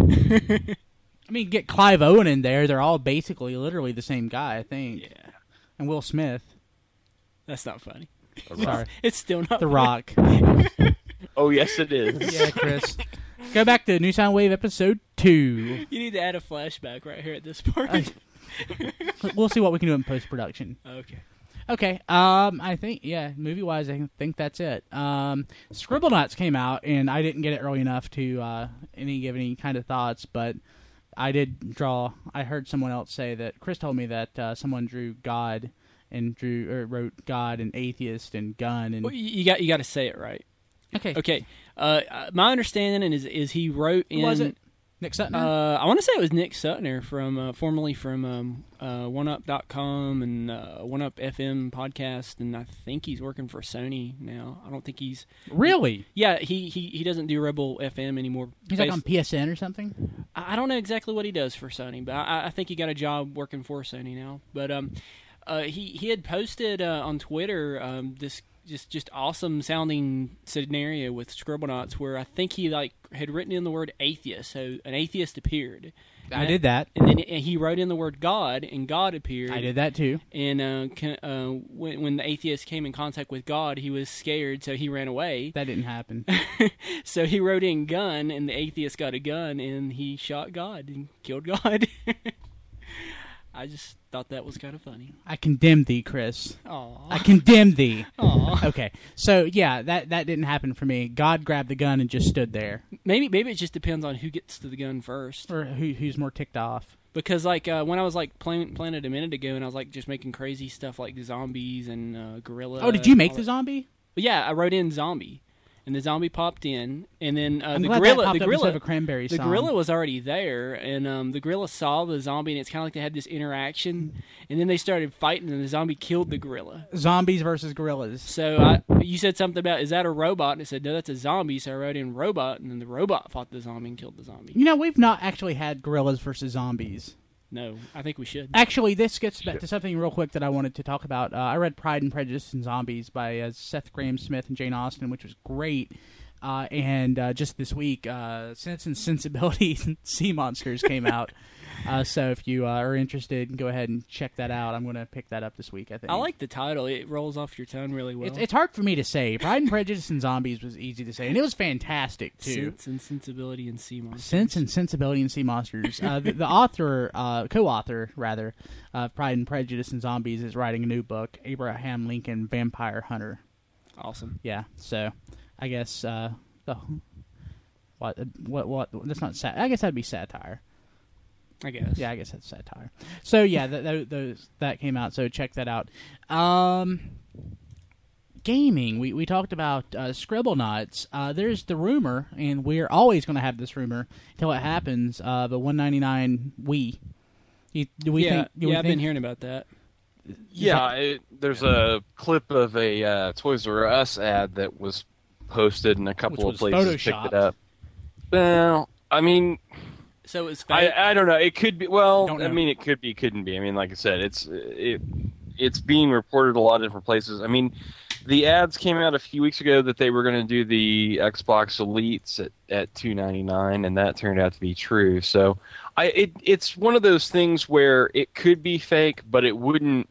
I mean, get Clive Owen in there. They're all basically, literally the same guy, I think. Yeah. And Will Smith. That's not funny. Sorry, It's still not The funny. Rock. Oh, yes, it is. Yeah, Chris. Go back to New Sound Wave episode two. You need to add a flashback right here at this part. I- We'll see what we can do in post production. okay. Okay, um, I think, yeah, movie-wise, I think that's it. Um, Scribblenauts came out, and I didn't get it early enough to uh, any give any kind of thoughts, but I did draw, I heard someone else say that, Chris told me that uh, someone drew God, and drew, or wrote God and atheist and gun, and... Well, you you got you got to say it right. Okay, Okay. Uh, uh, my understanding is is he wrote in. who was it? Nick Sutton? Uh, I want to say it was Nick Sutner from uh, formerly from um, uh, one up dot com and uh, one up F M podcast, and I think he's working for Sony now. I don't think he's really? yeah he he, he doesn't do Rebel F M anymore. He's like Bas- on P S N or something? I I don't know exactly what he does for Sony, but I, I think he got a job working for Sony now. But um, uh, he he had posted uh, on Twitter um this just just awesome sounding scenario with Scribblenauts where I think he like had written in the word atheist, so an atheist appeared. I did that. And then he wrote in the word God, and God appeared. I did that too. And uh, can, uh, when, when the atheist came in contact with God, he was scared, so he ran away. That didn't happen. So he wrote in gun, and the atheist got a gun, and he shot God and killed God. I just thought that was kind of funny. I condemn thee, Chris. I Aww. condemn thee. Aww. Okay, so yeah, that that didn't happen for me. God grabbed the gun and just stood there, Maybe maybe it just depends on who gets to the gun first. or who who's more ticked off. Because like uh, when I was like playing playing it a minute ago, and I was like just making crazy stuff like zombies and uh, gorilla. Oh, did you make all the that- zombie? But yeah, I wrote in zombie, and the zombie popped in, and then uh, I'm the glad gorilla, that popped the up instead gorilla, of a cranberry the song. gorilla was already there, and um, the gorilla saw the zombie, and it's kind of like they had this interaction, and then they started fighting, and the zombie killed the gorilla. Zombies versus gorillas. So I, you said something about, is that a robot? And I said, no, that's a zombie. So I wrote in robot, and then the robot fought the zombie and killed the zombie. You know, we've not actually had gorillas versus zombies. No, I think we should. Actually, this gets back to something real quick that I wanted to talk about. Uh, I read Pride and Prejudice and Zombies by uh, Seth Grahame-Smith and Jane Austen, which was great. Uh, and uh, just this week, uh, Sense and Sensibility Sea Monsters came out. Uh, so if you uh, are interested, go ahead and check that out. I'm going to pick that up this week, I think. I like the title. It rolls off your tongue really well. It's, it's hard for me to say. Pride and Prejudice and Zombies was easy to say, and it was fantastic, too. Sense and Sensibility and Sea Monsters. Sense and Sensibility and Sea Monsters. Uh, the, the author, uh, co-author, rather, of Pride and Prejudice and Zombies is writing a new book, Abraham Lincoln, Vampire Hunter. Awesome. Yeah, so I guess, uh, the, what, what, what, that's not sat. I guess that'd be satire. I guess. Yeah, I guess that's satire. So yeah, that that, those, that came out. So check that out. Um, gaming. We we talked about uh, Scribblenauts. Uh, there's the rumor, and we're always going to have this rumor until it happens. Uh, the one ninety-nine Wii. You, do we yeah, think? Do we yeah, I've think, been hearing about that. Yeah, it, there's a clip of a uh, Toys R Us ad that was posted, and a couple Which of was places picked photoshopped. it up. Well, I mean, So it's fake. I, I don't know. It could be. Well, Don't I know. mean, it could be, couldn't be. I mean, like I said, it's it, it's being reported a lot of different places. I mean, the ads came out a few weeks ago that they were going to do the Xbox Elites at, at two ninety-nine, and that turned out to be true. So, I it it's one of those things where it could be fake, but it wouldn't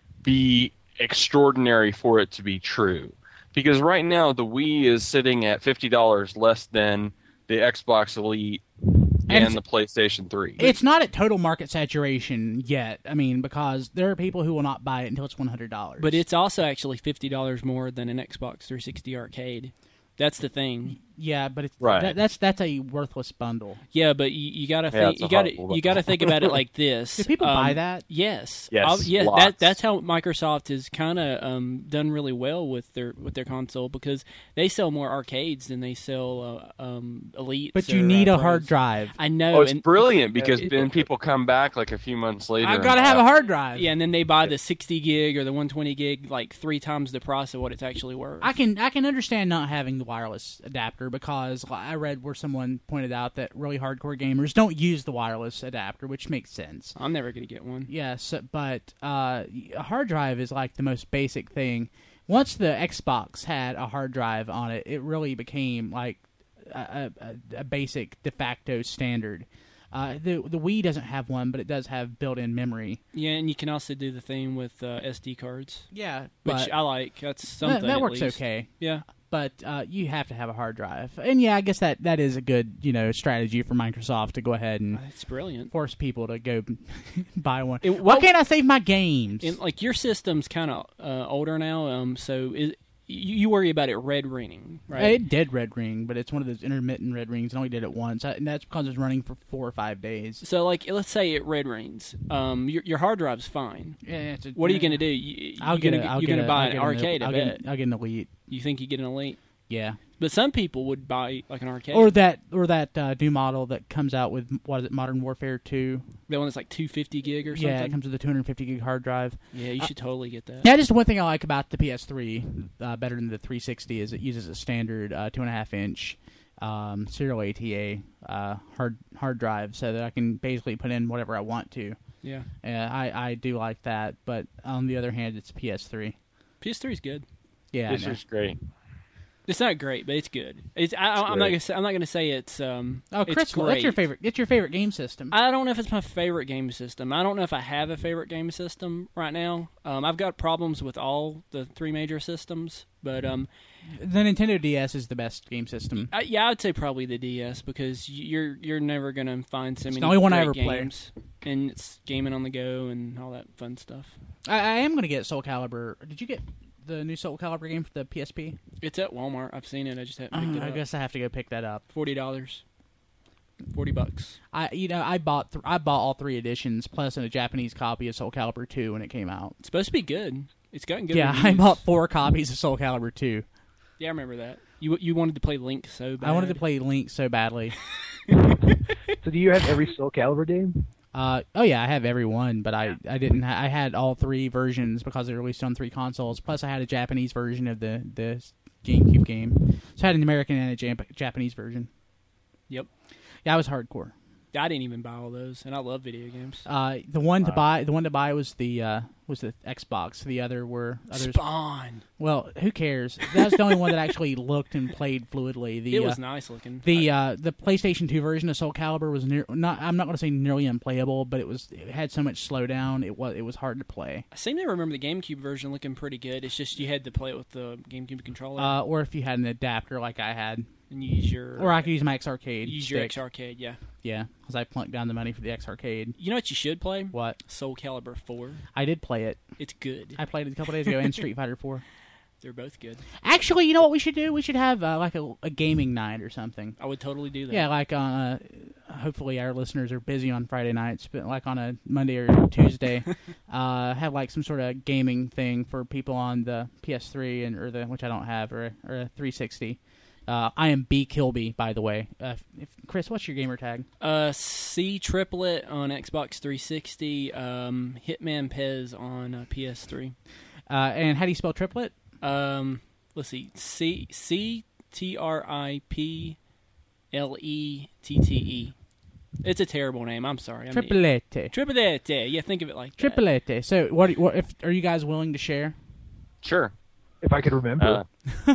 be extraordinary for it to be true. Because right now the Wii is sitting at fifty dollars less than the Xbox Elite And and, the PlayStation three. It's not at total market saturation yet. I mean, because there are people who will not buy it until it's one hundred dollars. But it's also actually fifty dollars more than an Xbox three sixty arcade. That's the thing. yeah, but it's Right. that, that's that's a worthless bundle. Yeah, but you, you gotta Yeah, think. it's a you gotta horrible you gotta think about it like this. Do people Um, buy that? Yes. Yes, I'll- yeah. lots. That that's how Microsoft has kind of um, done really well with their with their console because they sell more arcades than they sell uh, um, Elites. But you or, need uh, a hard Pros. drive. I know. Oh, it's and, brilliant because it- then people come back like a few months later. I've and got to have a buy- hard drive. Yeah, and then they buy the sixty gig or the one twenty gig like three times the price of what it's actually worth. I can I can understand not having the wireless adapter because I read where someone pointed out that really hardcore gamers don't use the wireless adapter, which makes sense. I'm never gonna get one. Yes, but uh, a hard drive is like the most basic thing. Once the Xbox had a hard drive on it, it really became like a, a, a basic de facto standard. Uh, the the Wii doesn't have one, but it does have built-in memory. Yeah, and you can also do the thing with uh, S D cards, Yeah, which but I like. That's that, something. that at works least. okay. Yeah. But uh, you have to have a hard drive, and yeah, I guess that, that is a good you know strategy for Microsoft to go ahead and It's brilliant. force people to go buy one. It- Why well- can't I save my games? And like your system's kind of uh, older now, um, so is, you, you worry about it red ringing, right? It did red ring, but it's one of those intermittent red rings. I only did it once, I, and that's because it's running for four or five days. So like, let's say it red rings. Um, your, your hard drive's fine. Yeah, it's a, What are you gonna do? You, I'll you're get gonna, it. I'll you're get gonna a- buy I'll an get arcade. I'll I get, bet. I'll get an Elite. You think you get an Elite? Yeah, But some people would buy like an arcade. or that or that uh, new model that comes out with what is it, Modern Warfare two? the one that's like two fifty gig or something. Yeah, it comes with a two hundred fifty gig hard drive. Yeah, you should totally get that. Yeah, just one thing I like about the P S three, uh, better than the three sixty, is it uses a standard uh, two and a half inch um, serial A T A uh, hard hard drive, so that I can basically put in whatever I want to. Yeah. Yeah, I, I do like that, but on the other hand, it's P S three. P S three is good. Yeah, I This know. is great. It's not great, but it's good. It's, I, I, I'm not great. gonna say I'm not gonna say it's um. Oh, it's Chris, great. what's your favorite? It's your favorite game system. I don't know if it's my favorite game system. I don't know if I have a favorite game system right now. Um, I've got problems with all the three major systems, but um, The Nintendo D S is the best game system. I, yeah, I'd say probably the D S because you're you're never gonna find so many the only one I great ever play. games, and it's gaming on the go and all that fun stuff. I, I am going to get Soul Calibur. Did you get the new Soul Calibur game for the P S P? It's at Walmart. I've seen it. I just haven't picked Uh, it I up. guess I have to go pick that up. Forty dollars, forty bucks. I you know I bought th- I bought all three editions plus a Japanese copy of Soul Calibur two when it came out. It's supposed to be good. It's gotten good. Yeah, I reviews. bought four copies of Soul Calibur two. Yeah, I remember that. You you wanted to play Link so bad. I wanted to play Link so badly. So do you have every Soul Calibur game? Uh, oh yeah, I have every one, but I, I didn't. Ha- I had all three versions because they were released on three consoles. Plus, I had a Japanese version of the the GameCube game, so I had an American and a Jap- Japanese version. Yep. Yeah, I was hardcore. I didn't even buy all those, and I love video games. Uh, the one to buy, the one to buy was the uh, was the Xbox. The other were others. Spawn. Well, who cares? That's the only one that actually looked and played fluidly. The It was uh, nice looking. The I- uh, the PlayStation two version of Soul Calibur was near, not. I'm not going to say nearly unplayable, but it was. It had so much slowdown. It was. It was hard to play. I seem to remember the GameCube version looking pretty good. It's just you had to play it with the GameCube controller Uh, or if you had an adapter like I had, and you use your or I could use my X Arcade. use your stick. X Arcade. Yeah. Yeah, because I plunked down the money for the X Arcade. You know what you should play? What? Soul Calibur four. I did play it. It's good. I played it a couple days ago, and Street Fighter four. They're both good. Actually, you know what we should do? We should have uh, like a, a gaming night or something. I would totally do that. Yeah, like uh, hopefully our listeners are busy on Friday nights, but like on a Monday or Tuesday, uh, have like some sort of gaming thing for people on the P S three and or the which I don't have or or a three sixty, Uh, I am B Kilby, by the way. Uh, if, Chris, what's your gamer tag? Uh, C Triplet on Xbox three sixty. Um, Hitman Pez on uh, P S three. Uh, and how do you spell triplet? Um, let's see. C C T R I P L E T T E. It's a terrible name. I'm sorry. I mean, Triplete. Triplete. Yeah, think of it like that. Triplete. So, what, what? If are you guys willing to share? Sure. If I could remember. Uh,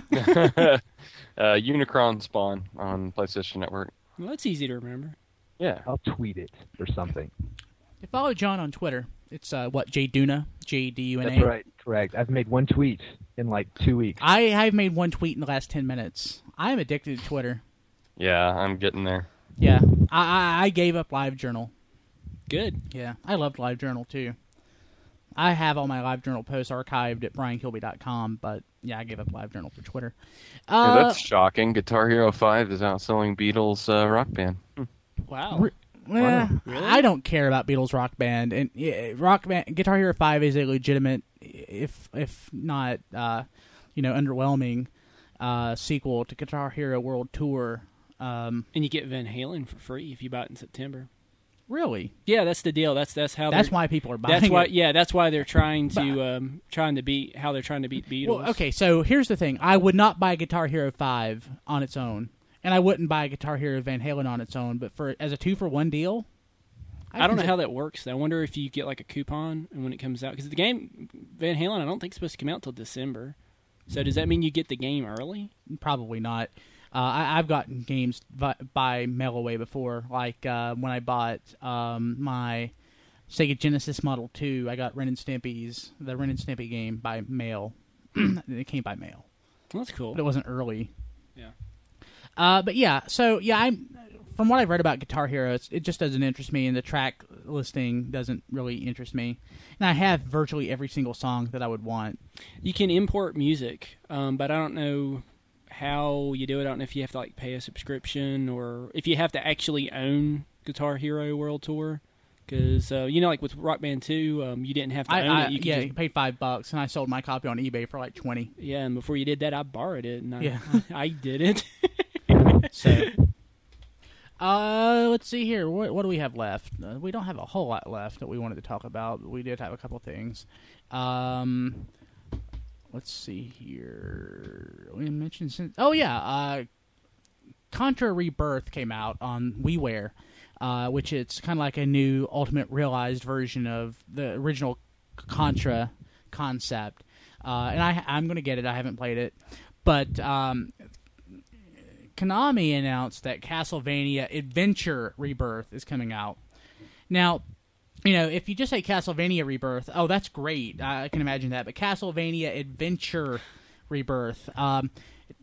uh, Unicron Spawn on PlayStation Network. Well, that's easy to remember. Yeah. I'll tweet it or something. You follow John on Twitter. It's uh, what J Duna, J D U N A. That's right. Correct. I've made one tweet in like two weeks. I have made one tweet in the last ten minutes. I am addicted to Twitter. Yeah, I'm getting there. Yeah, I, I, I gave up LiveJournal. Good. Yeah, I loved LiveJournal too. I have all my LiveJournal posts archived at brian kilby dot com, but yeah, I gave up LiveJournal for Twitter. Uh, Yeah, that's shocking. Guitar Hero five is outselling Beatles uh, Rock Band. Hmm. Wow. Re- Eh, Really? I don't care about Beatles Rock Band, and yeah, Rock Band, Guitar Hero Five is a legitimate, if if not, uh, you know, underwhelming uh, sequel to Guitar Hero World Tour. Um, And you get Van Halen for free if you buy it in September. really, Yeah, that's the deal. That's that's how. that's they're- why people are buying That's why. it. Yeah, that's why they're trying to um, trying to beat how they're trying to beat Beatles. Well, okay, so here's the thing: I would not buy Guitar Hero Five on its own, and I wouldn't buy Guitar Hero Van Halen on its own. But for as a two for one deal, I don't know consider- how that works. I wonder if you get like a coupon and when it comes out because the game Van Halen I don't think is supposed to come out till December. So does that mean you get the game early? Probably not. Uh, I, I've gotten games vi- by mail away before, like uh, when I bought um, my Sega Genesis Model two. I got Ren and Stimpy's the Ren and Stimpy game by mail. It came by mail, Well, that's cool. but it wasn't early. Yeah. Uh, but yeah, so yeah, I'm from what I've read about Guitar Hero, it's, it just doesn't interest me, and the track listing doesn't really interest me. And I have virtually every single song that I would want. You can import music, um, but I don't know how you do it. I don't know if you have to like pay a subscription or if you have to actually own Guitar Hero World Tour. Because uh, you know, like with Rock Band two, um, you didn't have to I, own I it. You could yeah, just, I paid five bucks, and I sold my copy on eBay for like twenty. yeah. And before you did that, I borrowed it, and I, Yeah. I, I did it. So, uh, let's see here. What, what do we have left? Uh, we don't have a whole lot left that we wanted to talk about. But we did have a couple things. Um, let's see here. We mentioned since. Oh yeah, uh, Contra Rebirth came out on WiiWare, uh, which it's kind of like a new Ultimate Realized version of the original Contra concept. Uh, and I, I'm going to get it. I haven't played it, but um, Konami announced that Castlevania Adventure Rebirth is coming out. Now, you know, if you just say Castlevania Rebirth, oh, that's great. I can imagine that. But Castlevania Adventure Rebirth, um,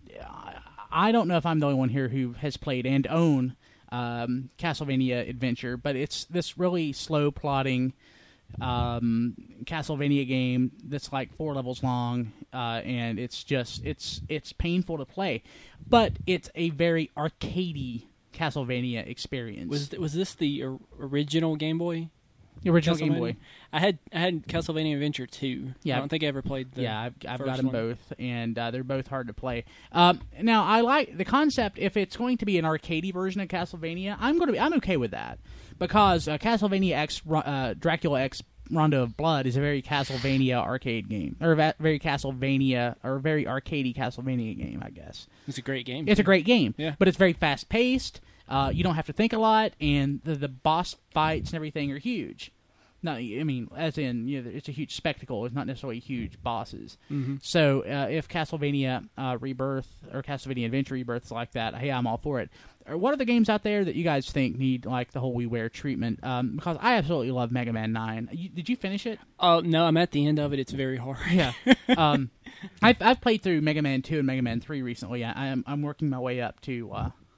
I don't know if I'm the only one here who has played and own um, Castlevania Adventure, but it's this really slow plotting um, Castlevania game that's like four levels long, uh, and it's just it's it's painful to play, but it's a very arcadey Castlevania experience. was was this the or- original Game Boy? The original Game Castlevania? Boy? I had I had Castlevania Adventure two. Yeah. I don't think I ever played the. Yeah, I've, I've first got them one. both, and uh, they're both hard to play. Um, now, I like the concept. If it's going to be an arcadey version of Castlevania, I'm going to be I'm okay with that because uh, Castlevania X uh, Dracula X Rondo of Blood is a very Castlevania arcade game, or a very Castlevania or very arcadey Castlevania game, I guess. It's a great game. It's a great game, Yeah. but it's very fast paced. Uh, you don't have to think a lot, and the, the boss fights and everything are huge. No, I mean, as in, you know, it's a huge spectacle. It's not necessarily huge bosses. Mm-hmm. So, uh, if Castlevania uh, Rebirth or Castlevania Adventure Rebirth is like that, hey, I'm all for it. Or what are the games out there that you guys think need like the whole WiiWare treatment? Um, because I absolutely love Mega Man nine. You, did you finish it? Oh no, I'm at the end of it. It's very hard. Yeah. um, I've I've played through Mega Man two and Mega Man three recently. I, I'm I'm working my way up to uh,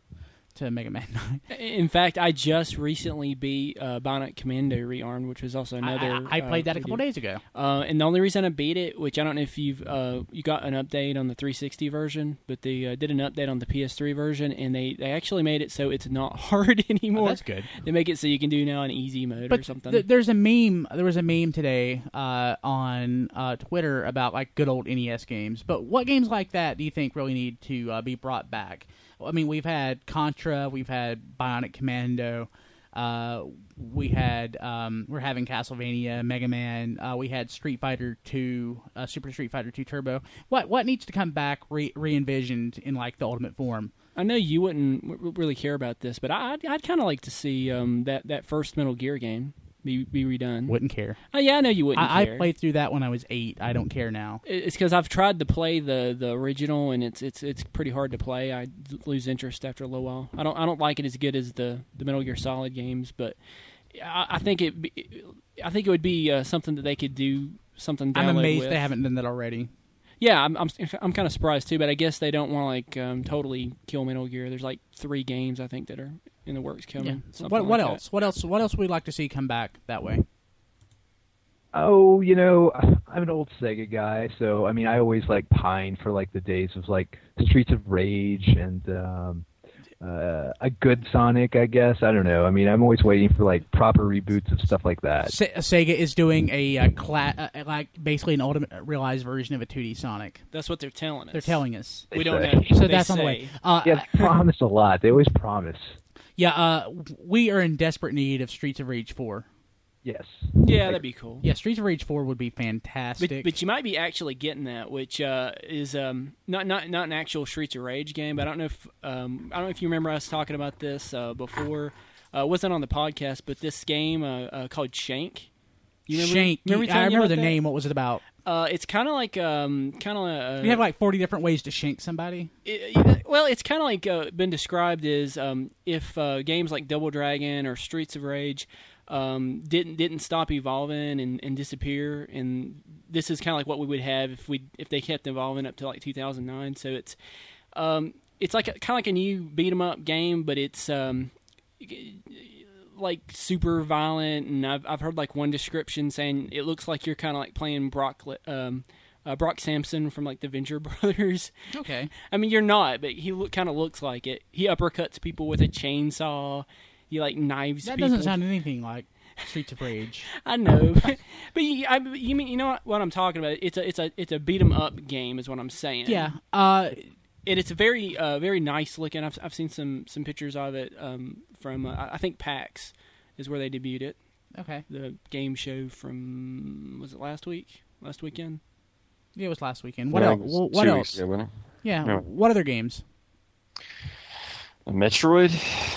to Mega Man nine. In fact, I just recently beat uh, Bionic Commando Rearmed, which was also another. I, I, I played uh, that a couple video. days ago. Uh, and the only reason I beat it, which I don't know if you've uh, you got an update on the three sixty version, but they uh, did an update on the P S three version, and they, they actually made it so it's not hard anymore. Oh, that's good. They make it so you can do now an easy mode But or something. th- there's a meme. There was a meme today uh, on uh, Twitter about like good old N E S games. But what games like that do you think really need to uh, be brought back? I mean, we've had Contra, we've had Bionic Commando, uh, we had um, we're having Castlevania, Mega Man, uh, we had Street Fighter two, uh, Super Street Fighter two Turbo. What what needs to come back re envisioned in like the ultimate form? I know you wouldn't w- really care about this, but I'd, I'd kind of like to see um, that that first Metal Gear game be be redone. Wouldn't care. Oh, yeah, I know you wouldn't I, I care. played through that when I was eight. I don't care now. It's because I've tried to play the, the original, and it's it's it's pretty hard to play. I lose interest after a little while. I don't I don't like it as good as the, the Metal Gear Solid games, but I, I think it be, I think it would be uh, something that they could do something. I'm amazed with. they haven't done that already. Yeah, I'm I'm, I'm kind of surprised too, but I guess they don't want to like um, totally kill Metal Gear. There's like three games I think that are in the works coming. Yeah. Something What what like that. else? What else? What else would we like to see come back that way? Oh, you know, I'm an old Sega guy, so I mean, I always like pine for like the days of like Streets of Rage and um, uh, a good Sonic, I guess. I don't know. I mean, I'm always waiting for like proper reboots of stuff like that. Se- Sega is doing a uh, cla- uh, like basically an ultimate realized version of a two D Sonic. That's what they're telling us. They're telling us. They We don't say. know. So They that's on the say. way. Uh, Yeah, they promise a lot. They always promise. yeah. Uh, we are in desperate need of Streets of Rage four. Yes. Yeah, that'd be cool. Yeah, Streets of Rage four would be fantastic. But, but you might be actually getting that, which uh, is um, not not not an actual Streets of Rage game. But I don't know if um, I don't know if you remember us talking about this uh, before. Uh, it wasn't on the podcast, but this game uh, uh, called Shank. You remember, Shank. Remember I telling you remember about the that? name. What was it about? Uh, it's kind of like um, kind of. Uh, We have like forty different ways to shank somebody. It, well, it's kind of like uh, been described as um, if uh, games like Double Dragon or Streets of Rage um, didn't didn't stop evolving and, and disappear, and this is kind of like what we would have if we if they kept evolving up to like two thousand nine. So it's um, it's like kind of like a new beat 'em up game, but it's um, like super violent, and I've I've heard like one description saying it looks like you're kind of like playing Brock um, uh, Brock Sampson from like the Venture Brothers. Okay. I mean, you're not, but he look, kind of looks like it. He uppercuts people with a chainsaw. He like knives That people. doesn't sound anything like Streets of Rage. I know, but you, I, you mean you know what, what I'm talking about? It's a it's a it's a beat 'em up game, is what I'm saying. Yeah. Uh, and it's very uh, very nice looking. I've I've seen some some pictures of it um, from uh, I think PAX is where they debuted it. okay. The game show from was it last week? Last weekend? Yeah, it was last weekend. What Yeah, else? it was Wh- What two else? weeks ago, wasn't it? Yeah. Yeah. What other games? Metroid.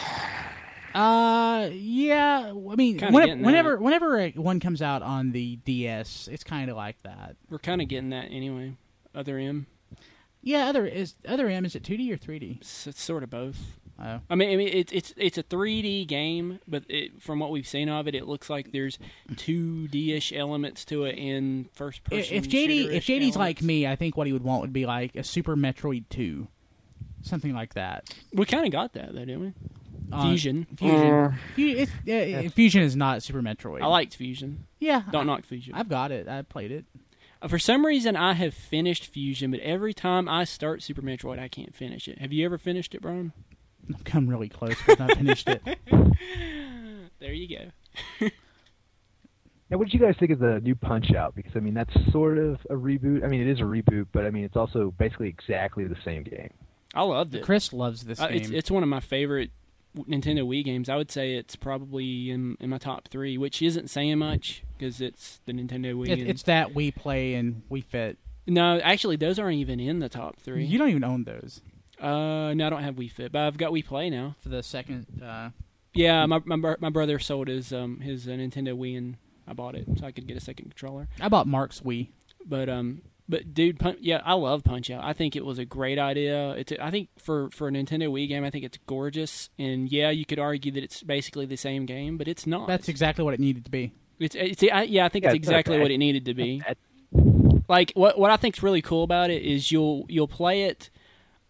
Uh, yeah. I mean, Kinda when- getting whenever that. whenever a, one comes out on the D S, it's kind of like that. We're kind of getting that anyway. Other M, Yeah. Other is other M. Is it two D or three D? it's, it's sort of both. Oh. I mean, I mean, it's it's it's a three D game, but it, from what we've seen of it, it looks like there's two D-ish elements to it in first person. If J D if shooter-ish J D's like elements. me, I think what he would want would be like a Super Metroid two, something like that. we kind of got that though, didn't we? Uh, Fusion. Fusion. Fu- it's, uh, Fusion is not Super Metroid. I liked Fusion. Yeah. Don't I, knock Fusion. I've got it. I played it. Uh, For some reason, I have finished Fusion, but every time I start Super Metroid, I can't finish it. Have you ever finished it, Brian? I've come really close, but not finished it. There you go. Now, what did you guys think of the new Punch Out? Because I mean, that's sort of a reboot. I mean, it is a reboot, but I mean, it's also basically exactly the same game. I loved it. Chris loves this Uh, game. it's it's one of my favorite Nintendo Wii games. I would say it's probably in in my top three, which isn't saying much because it's the Nintendo Wii. It- and- it's that we play and we fit. no, actually, those aren't even in the top three. You don't even own those Uh, no, I don't have Wii Fit, but I've got Wii Play now. for the second. Uh, Yeah, my my, bro- my brother sold his um his uh, Nintendo Wii and I bought it so I could get a second controller. I bought Mark's Wii. But um, but dude, Pun- yeah, I love Punch Out. I think it was a great idea. It's a, I think for for a Nintendo Wii game, I think it's gorgeous. And yeah, you could argue that it's basically the same game, but it's not. That's exactly what it needed to be. It's, it's I, yeah, I think Yeah, it's it's not exactly bad. what it needed to be. That- Like what what I think's really cool about it is you'll you'll play it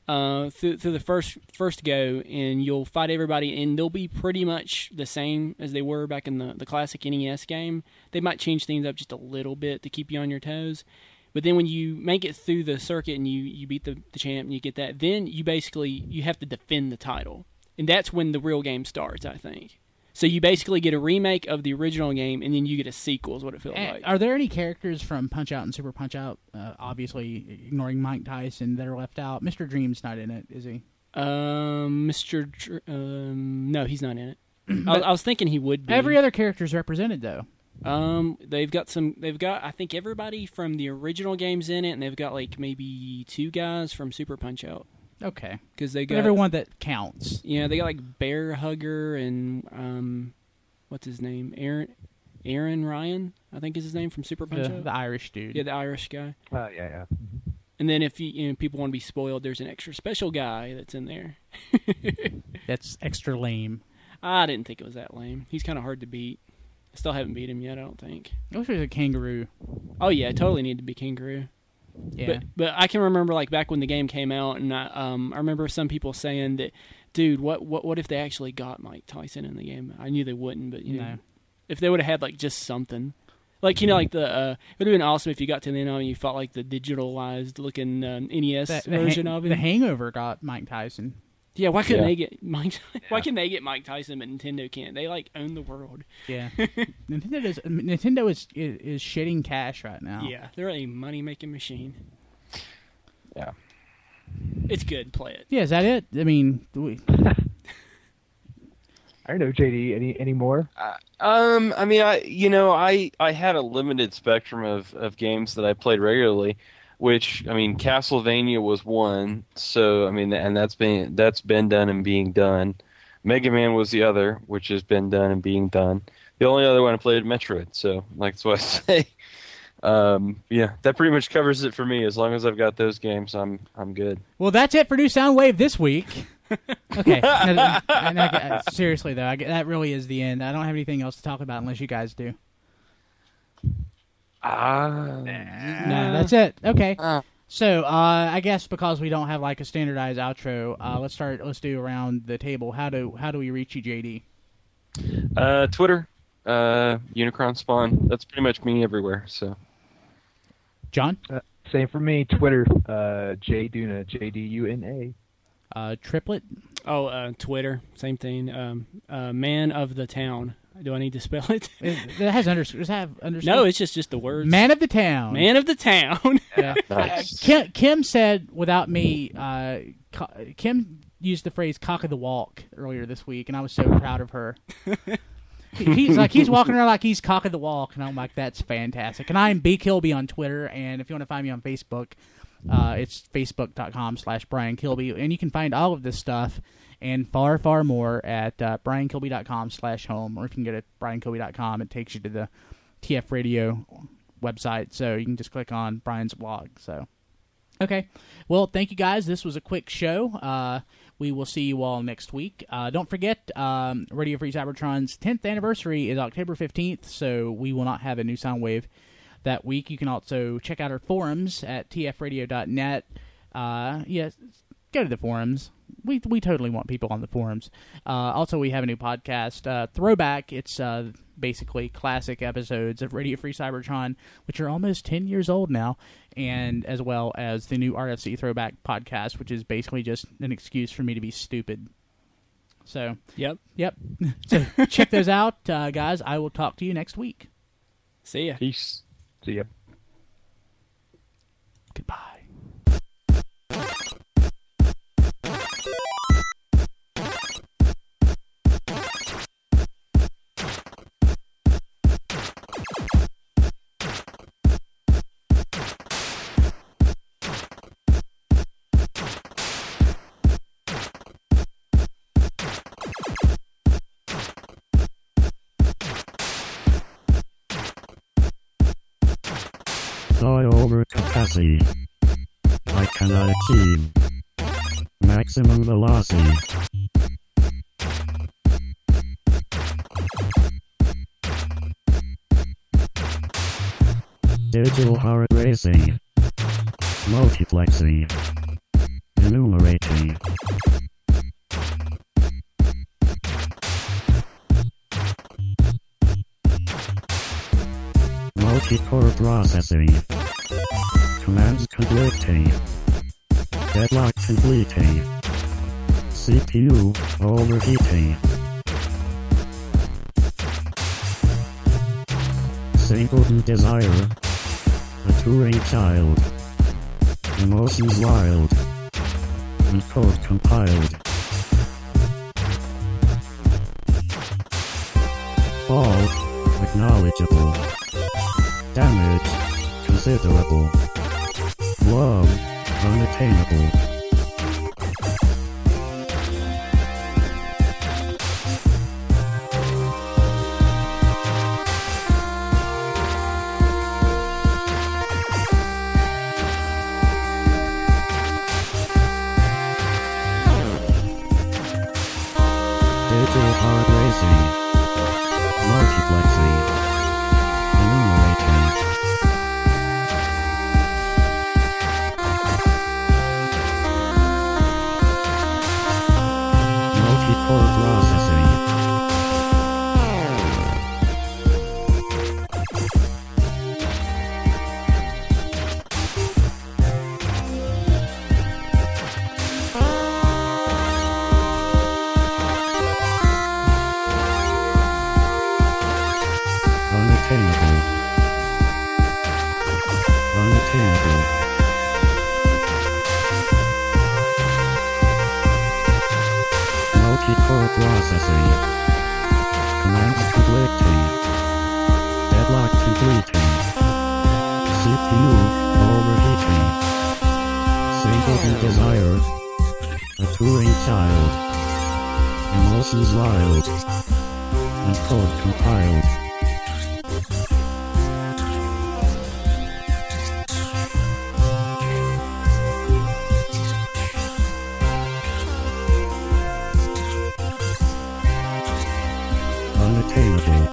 uh, through through the first first go, and you'll fight everybody, and they'll be pretty much the same as they were back in the, the classic N E S game. They might change things up just a little bit to keep you on your toes. But then when you make it through the circuit and you, you beat the, the champ and you get that, then you basically you have to defend the title. And that's when the real game starts, I think. So you basically get a remake of the original game, and then you get a sequel is what it feels And like. are there any characters from Punch-Out and Super Punch-Out, uh, obviously ignoring Mike Tyson, that are left out? Mister Dream's not in it, is he? Um, Mister Dr- um, no, he's not in it. I, I was thinking he would be. Every other character is represented, though. Um, they've got some. They've got, I think, everybody from the original games in it, and they've got like maybe two guys from Super Punch Out Okay. because they But got everyone that counts. Yeah, they got like Bear Hugger and um, what's his name? Aaron, Aaron Ryan, I think is his name from Super Punch The, Out. the Irish dude. Yeah, the Irish guy. Oh yeah, yeah. And then if you, you know, people want to be spoiled, there's an extra special guy that's in there. That's extra lame. I didn't think it was that lame. He's kind of hard to beat. I still haven't beat him yet, I don't think. I wish it was a kangaroo. Oh, yeah, I totally need to be Kangaroo. Yeah. But but I can remember, like, back when the game came out, and I, um, I remember some people saying that, dude, what, what what if they actually got Mike Tyson in the game? I knew they wouldn't, but, you know, No. if they would have had, like, just something. Like, you know, like the, uh, it would have been awesome if you got to the end and you fought, like, the digitalized-looking um, N E S The, the, version hang- of it. the Hangover got Mike Tyson. Yeah, why couldn't Yeah. they get Mike? Why can they get Mike Tyson, but Nintendo can't? They like own the world. Yeah. Nintendo is Nintendo is, is is shitting cash right now. Yeah, they're a money making machine. Yeah. It's good. Play it. Yeah, is that it? I mean, we, I don't know, J D. Any any more? Um, I mean, I you know, I I had a limited spectrum of, of games that I played regularly, which I mean, Castlevania was one. So I mean, and that's been that's been done and being done. Mega Man was the other, which has been done and being done. The only other one I played Metroid. So like that's what I say. Um, yeah, that pretty much covers it for me. As long as I've got those games, I'm I'm good. well, that's it for New Soundwave this week. Okay. No, no, no, no, seriously though, I, that really is the end. I don't have anything else to talk about unless you guys do. Ah. No, that's it. Okay. Ah. So, uh, I guess because we don't have like a standardized outro, uh, let's start. Let's do around the table. How do how do we reach you, J D? Uh, Twitter, uh, Unicron Spawn. That's pretty much me everywhere. So. John, Uh, same for me. Twitter, uh, J Duna, J D U N A. uh, Triplet. Oh, uh, Twitter, same thing. Um, uh, man of the town. Do I need to spell it? It, it has underscores. Does it have underscores? No, it's just just the words. Man of the town. Man of the town. Yeah. Nice. Kim, Kim said without me. Uh, co- Kim used the phrase "cock of the walk" earlier this week, and I was so proud of her. He- he's like he's walking around like he's cock of the walk, and I'm like, that's fantastic. And I'm B Kilby on Twitter, and if you want to find me on Facebook, uh, it's facebook.com slash Brian Kilby, and you can find all of this stuff and far, far more at uh, briankilby.com slash home, or if you can go to brian kilby dot com, it takes you to the T F Radio website, so you can just click on Brian's blog. So, okay. Well, thank you guys. This was a quick show. Uh, we will see you all next week. Uh, don't forget, um, Radio Free Cybertron's tenth anniversary is October fifteenth, so we will not have a new Soundwave that week. You can also check out our forums at t f radio dot net. Uh, yes, go to the forums. We we totally want people on the forums. Uh, also, we have a new podcast, uh, Throwback. It's uh, basically classic episodes of Radio Free Cybertron, which are almost ten years old now, and as well as the new R F C Throwback podcast, which is basically just an excuse for me to be stupid. So, Yep. yep. So check those out, uh, guys. I will talk to you next week. See ya. Peace. See ya. Goodbye. Soy over capacity. I cannot achieve maximum velocity. Digital hard racing. Multiplexing. Enumerating. Multi-core processing. Commands conflicting. Deadlock completing. C P U overheating. Singleton desire. Maturing child. Emotions wild. And code compiled. Fault acknowledgeable. Damage considerable. Love unattainable. Digital hard racing. Multiplexing. Enumerating. Multi-core processing. Unattainable. Unattainable. Multi-core processing. Commands conflicting. Deadlock completing. C P U overheating. Singleton desire. Maturing child. Emotions wild. And code compiled. Unattainable.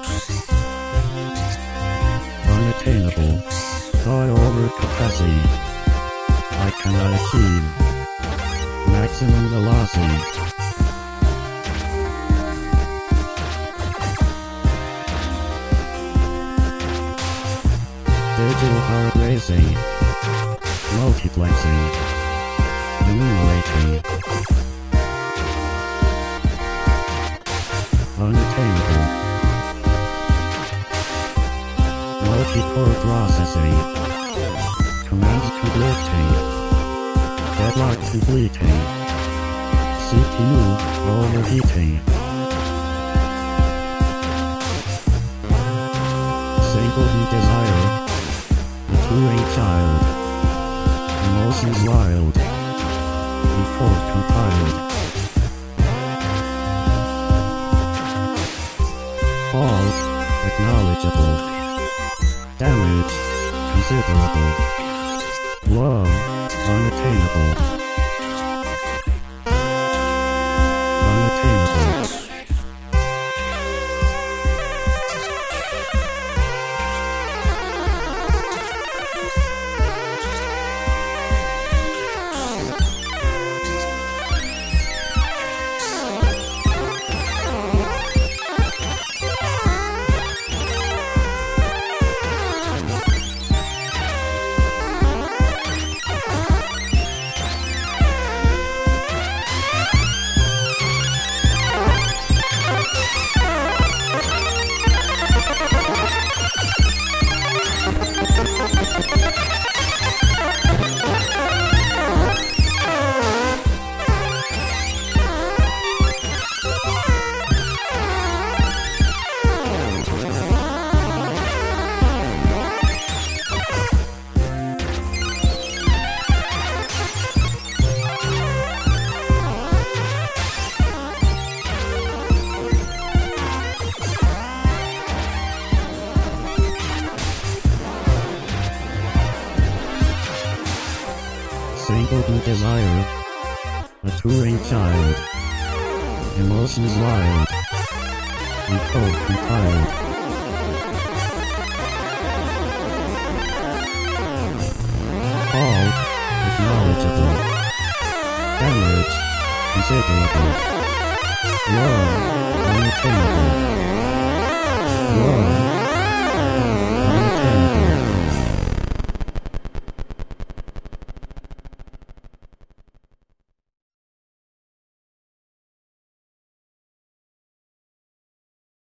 Unattainable. Thought over capacity. I cannot achieve. Maximum velocity. Digital hard racing. Multiplexing. Enumerating. Unattainable. Multi-core processing. Commands conflicting. Deadlock completing. C P U overheating. Singleton desire. Maturing child. Emotions wild. And code compiled. Fault acknowledgeable. Damage considerable. Love unattainable. Unattainable. Singleton desire. Maturing child. Emotions wild. And code compiled. Fault acknowledgeable. Unconsiderable. Wrong. Unattainable. Wrong.